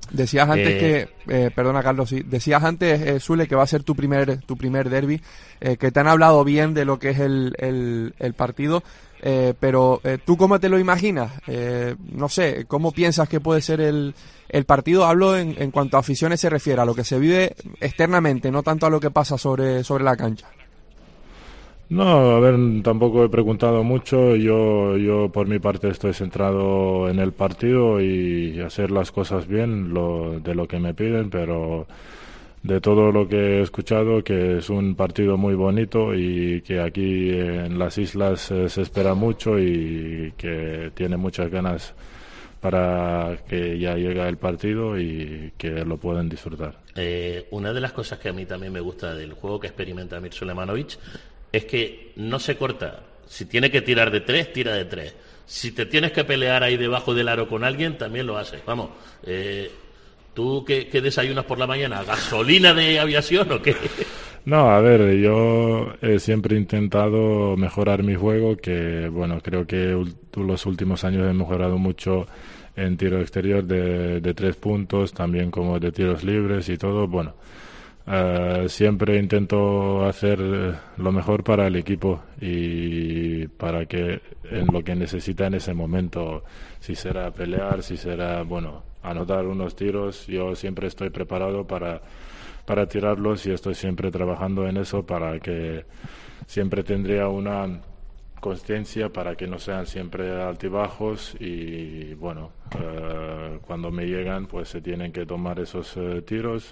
Decías antes Eh, que, eh, perdona Carlos, sí, decías antes, eh, Zule, que va a ser tu primer tu primer derbi, eh, que te han hablado bien de lo que es el, el, el partido, eh, pero eh, ¿tú cómo te lo imaginas? Eh, no sé, ¿cómo piensas que puede ser el, el partido? Hablo en, en cuanto a aficiones se refiere, a lo que se vive externamente, no tanto a lo que pasa sobre, sobre la cancha. No, a ver, tampoco he preguntado mucho. Yo, yo por mi parte estoy centrado en el partido y hacer las cosas bien, lo, de lo que me piden, pero de todo lo que he escuchado, que es un partido muy bonito y que aquí en las islas eh, se espera mucho y que tiene muchas ganas para que ya llegue el partido y que lo puedan disfrutar. Eh, una de las cosas que a mí también me gusta del juego que experimenta Mir Sulejmanovic es que no se corta. Si tiene que tirar de tres, tira de tres. Si te tienes que pelear ahí debajo del aro con alguien, también lo haces. Vamos, eh, ¿tú qué, qué desayunas por la mañana? ¿Gasolina de aviación o qué? No, a ver, yo he siempre intentado mejorar mi juego, que bueno, creo que ul- los últimos años he mejorado mucho en tiro exterior de, de tres puntos, también como de tiros libres y todo. Bueno, Uh, siempre intento hacer lo mejor para el equipo y para que en lo que necesita en ese momento, si será pelear, si será, bueno, anotar unos tiros, yo siempre estoy preparado para, para tirarlos y estoy siempre trabajando en eso para que siempre tendría una consciencia para que no sean siempre altibajos y bueno, uh, cuando me llegan pues se tienen que tomar esos uh, tiros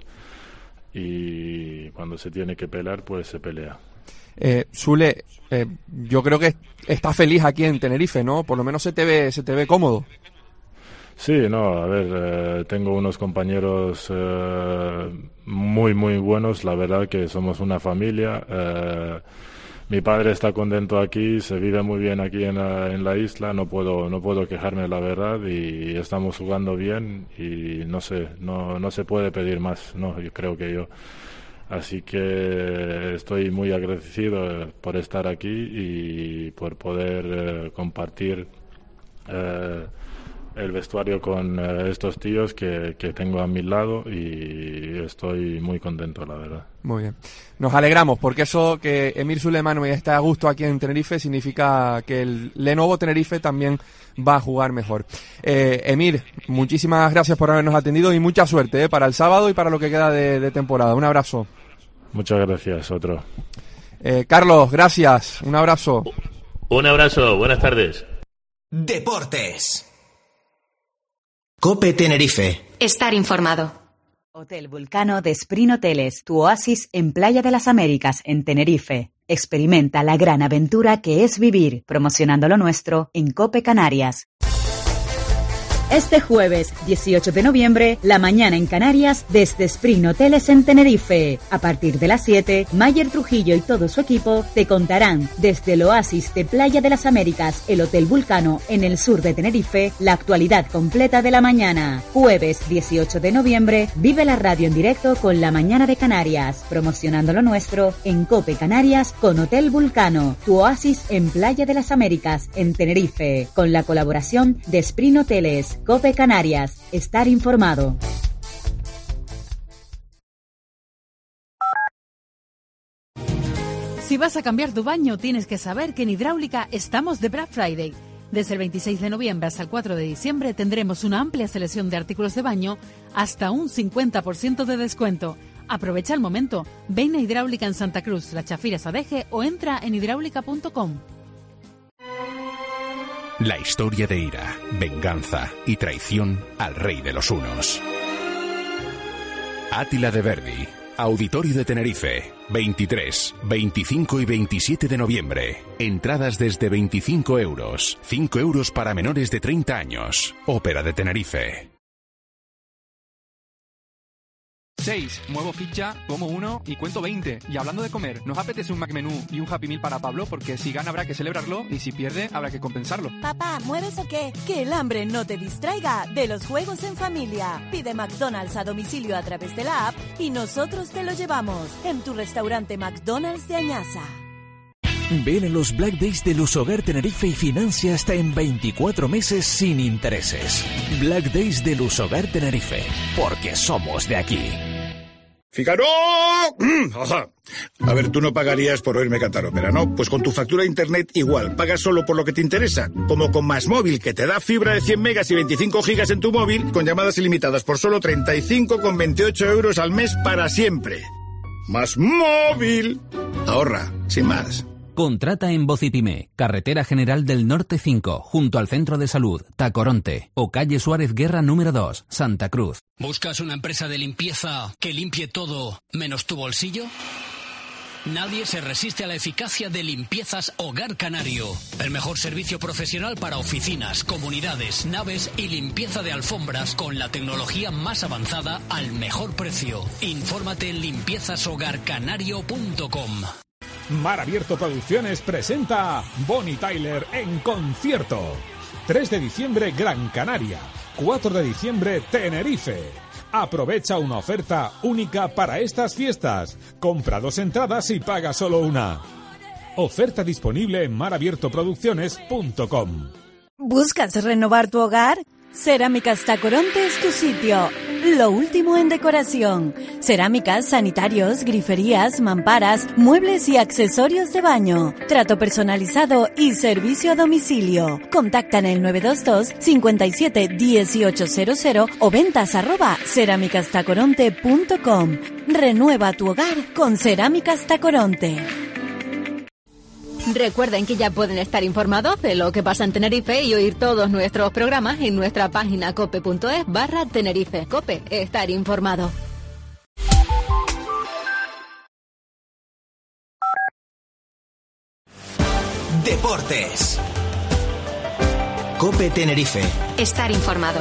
y cuando se tiene que pelear, pues se pelea. Eh, Zule, eh, yo creo que estás feliz aquí en Tenerife, ¿no? Por lo menos se te ve, se te ve cómodo. Sí, no, a ver, eh, tengo unos compañeros eh, muy, muy buenos, la verdad que somos una familia. Eh, mi padre está contento aquí, se vive muy bien aquí en la, en la isla, no puedo, no puedo quejarme, la verdad, y estamos jugando bien y no sé, no, no se puede pedir más, no, yo creo que yo. Así que estoy muy agradecido por estar aquí y por poder eh, compartir eh, el vestuario con eh, estos tíos que, que tengo a mi lado y estoy muy contento, la verdad. Muy bien. Nos alegramos porque eso que Emir Sulejmanovic esté a gusto aquí en Tenerife significa que el Lenovo Tenerife también va a jugar mejor. Eh, Emir, muchísimas gracias por habernos atendido y mucha suerte eh, para el sábado y para lo que queda de, de temporada. Un abrazo. Muchas gracias, otro. Eh, Carlos, gracias. Un abrazo. Un abrazo. Buenas tardes. Deportes. Cope Tenerife. Estar informado. Hotel Vulcano de Spring Hoteles, tu oasis en Playa de las Américas, en Tenerife. Experimenta la gran aventura que es vivir, promocionando lo nuestro en Cope Canarias. Este jueves, dieciocho de noviembre, la mañana en Canarias, desde Spring Hoteles en Tenerife. A partir de las siete, Mayer Trujillo y todo su equipo te contarán desde el oasis de Playa de las Américas, el Hotel Vulcano, en el sur de Tenerife, la actualidad completa de la mañana. Jueves, dieciocho de noviembre, vive la radio en directo con La Mañana de Canarias, promocionando lo nuestro en Cope Canarias con Hotel Vulcano, tu oasis en Playa de las Américas, en Tenerife, con la colaboración de Spring Hoteles. Cope Canarias, estar informado. Si vas a cambiar tu baño, tienes que saber que en Hidráulica estamos de Black Friday. Desde el veintiséis de noviembre hasta el cuatro de diciembre tendremos una amplia selección de artículos de baño hasta un cincuenta por ciento de descuento. Aprovecha el momento. Ven a Hidráulica en Santa Cruz, La Chafira Sadeje o entra en hidráulica punto com. La historia de ira, venganza y traición al rey de los hunos. Átila de Verdi, Auditorio de Tenerife, veintitrés, veinticinco y veintisiete de noviembre. Entradas desde veinticinco euros, cinco euros para menores de treinta años. Ópera de Tenerife. seis. Muevo ficha, como uno y cuento veinte. Y hablando de comer, ¿nos apetece un McMenú y un Happy Meal para Pablo? Porque si gana habrá que celebrarlo y si pierde habrá que compensarlo. Papá, ¿mueves o qué? Que el hambre no te distraiga de los juegos en familia. Pide McDonald's a domicilio a través de la app y nosotros te lo llevamos en tu restaurante McDonald's de Añaza. Ven a los Black Days de Lusogar Tenerife y financia hasta en veinticuatro meses sin intereses. Black Days de Lusogar Tenerife, porque somos de aquí. ¡Fígaro! Ajá. A ver, tú no pagarías por oírme cantar ópera, ¿no? Pues con tu factura de internet igual, pagas solo por lo que te interesa. Como con Más Móvil, que te da fibra de cien megas y veinticinco gigas en tu móvil, con llamadas ilimitadas por solo treinta y cinco con veintiocho euros al mes para siempre. Más Móvil. Ahorra, sin más. Contrata en Vocipime, Carretera General del Norte cinco, junto al Centro de Salud, Tacoronte, o calle Suárez Guerra número dos, Santa Cruz. ¿Buscas una empresa de limpieza que limpie todo menos tu bolsillo? Nadie se resiste a la eficacia de Limpiezas Hogar Canario. El mejor servicio profesional para oficinas, comunidades, naves y limpieza de alfombras con la tecnología más avanzada al mejor precio. Infórmate en limpiezas hogar canario punto com. Mar Abierto Producciones presenta Bonnie Tyler en concierto. tres de diciembre Gran Canaria, cuatro de diciembre Tenerife. Aprovecha una oferta única para estas fiestas. Compra dos entradas y paga solo una. Oferta disponible en mar abierto producciones punto com. ¿Buscas renovar tu hogar? Cerámicas Tacoronte es tu sitio. Lo último en decoración. Cerámicas, sanitarios, griferías, mamparas, muebles y accesorios de baño. Trato personalizado y servicio a domicilio. Contacta en el nueve dos dos, cinco siete, uno ocho cero cero o ventas arroba cerámicas tacoronte punto com. Renueva tu hogar con Cerámicas Tacoronte. Recuerden que ya pueden estar informados de lo que pasa en Tenerife y oír todos nuestros programas en nuestra página cope.es barra Tenerife. Cope, estar informado. Deportes. Cope Tenerife. Estar informado.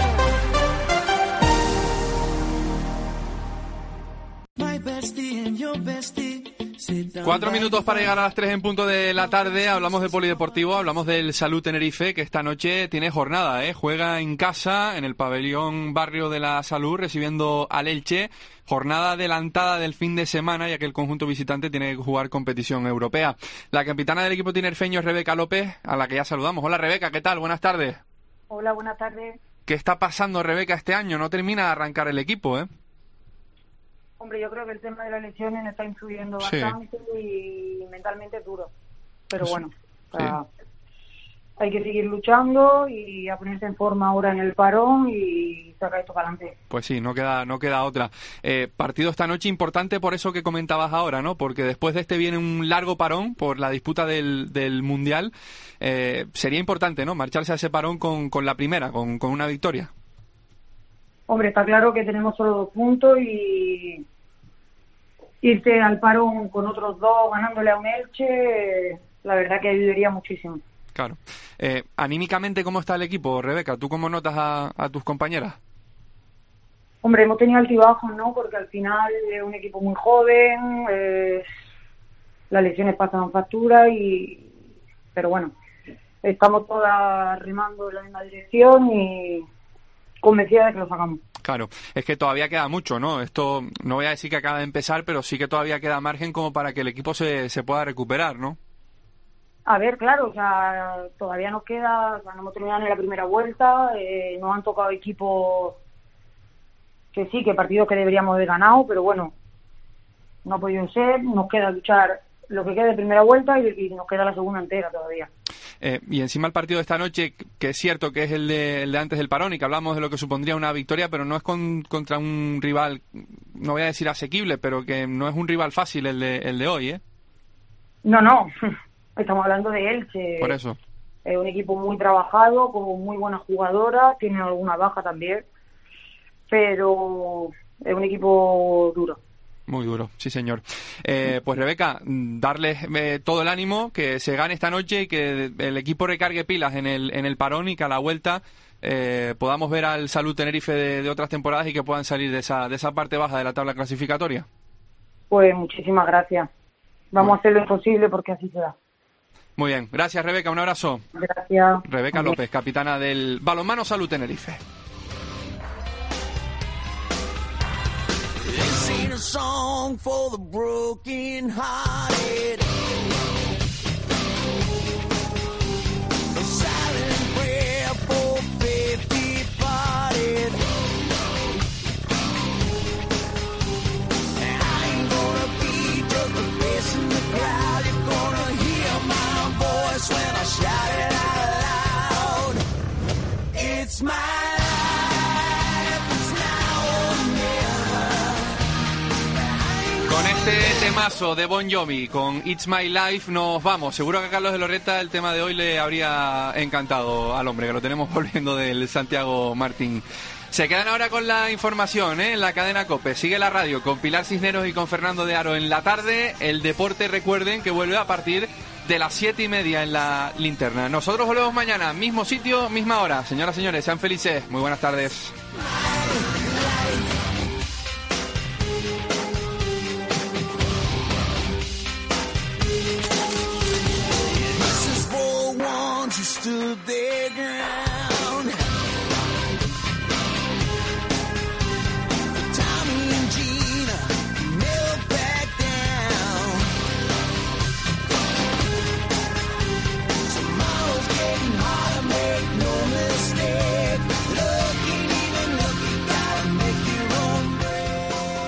Cuatro minutos para llegar a las tres en punto de la tarde. Hablamos de polideportivo, hablamos del Salud Tenerife, que esta noche tiene jornada, ¿eh? Juega en casa, en el pabellón Barrio de la Salud, recibiendo al Elche. Jornada adelantada del fin de semana, ya que el conjunto visitante tiene que jugar competición europea. La capitana del equipo tinerfeño es Rebeca López, a la que ya saludamos. Hola Rebeca, ¿qué tal? Buenas tardes. Hola, buenas tardes. ¿Qué está pasando, Rebeca, este año? No termina de arrancar el equipo, ¿eh? Hombre, yo creo que el tema de las lesiones está influyendo Sí. bastante y mentalmente es duro. Pero Sí. bueno, o sea, hay que seguir luchando y a ponerse en forma ahora en el parón y sacar esto para adelante. Pues sí, no queda, no queda otra. Eh, partido esta noche importante por eso que comentabas ahora, ¿no? Porque después de este viene un largo parón por la disputa del, del Mundial. Eh, sería importante, ¿no? Marcharse a ese parón con, con la primera, con, con una victoria. Hombre, está claro que tenemos solo dos puntos y irse al parón con otros dos ganándole a un Elche, la verdad que ayudaría muchísimo. Claro. Eh, anímicamente, ¿cómo está el equipo, Rebeca? ¿Tú cómo notas a, a tus compañeras? Hombre, hemos tenido altibajos, ¿no? Porque al final es un equipo muy joven, eh, las lesiones pasan factura y... Pero bueno, estamos todas remando en la misma dirección y convencida de que lo sacamos. Claro, es que todavía queda mucho, ¿no? Esto no voy a decir que acaba de empezar, pero sí que todavía queda margen como para que el equipo se, se pueda recuperar, ¿no? A ver, claro, o sea, todavía nos queda, o sea, no hemos terminado ni la primera vuelta, eh, nos han tocado equipos que sí, que partidos que deberíamos haber ganado, pero bueno, no ha podido ser, nos queda luchar lo que queda de primera vuelta y, y nos queda la segunda entera todavía. Eh, y encima el partido de esta noche, que es cierto que es el de, el de antes del parón y que hablamos de lo que supondría una victoria, pero no es con, contra un rival, no voy a decir asequible, pero que no es un rival fácil el de, el de hoy, ¿eh? No, no, estamos hablando de Elche. Por eso. Es un equipo muy trabajado, con muy buenas jugadoras, tiene alguna baja también, pero es un equipo duro. Muy duro, sí señor. Eh, pues Rebeca, darles eh, todo el ánimo, que se gane esta noche y que el equipo recargue pilas en el en el parón y que a la vuelta eh, podamos ver al Salud Tenerife de, de otras temporadas y que puedan salir de esa de esa parte baja de la tabla clasificatoria. Pues muchísimas gracias. Vamos a hacer lo imposible porque así se da. Muy bien, gracias Rebeca, un abrazo. Gracias. Rebeca López, capitana del Balonmano Salud Tenerife. This ain't a song for the broken hearted. Con este temazo de Bon Jovi, con It's My Life, nos vamos. Seguro que a Carlos de Loreta el tema de hoy le habría encantado al hombre, que lo tenemos volviendo del Santiago Martín. Se quedan ahora con la información, ¿eh? En la cadena COPE. Sigue la radio con Pilar Cisneros y con Fernando de Aro en la tarde. El deporte, recuerden, que vuelve a partir de las siete y media en la linterna. Nosotros volvemos mañana, mismo sitio, misma hora. Señoras y señores, sean felices. Muy buenas tardes.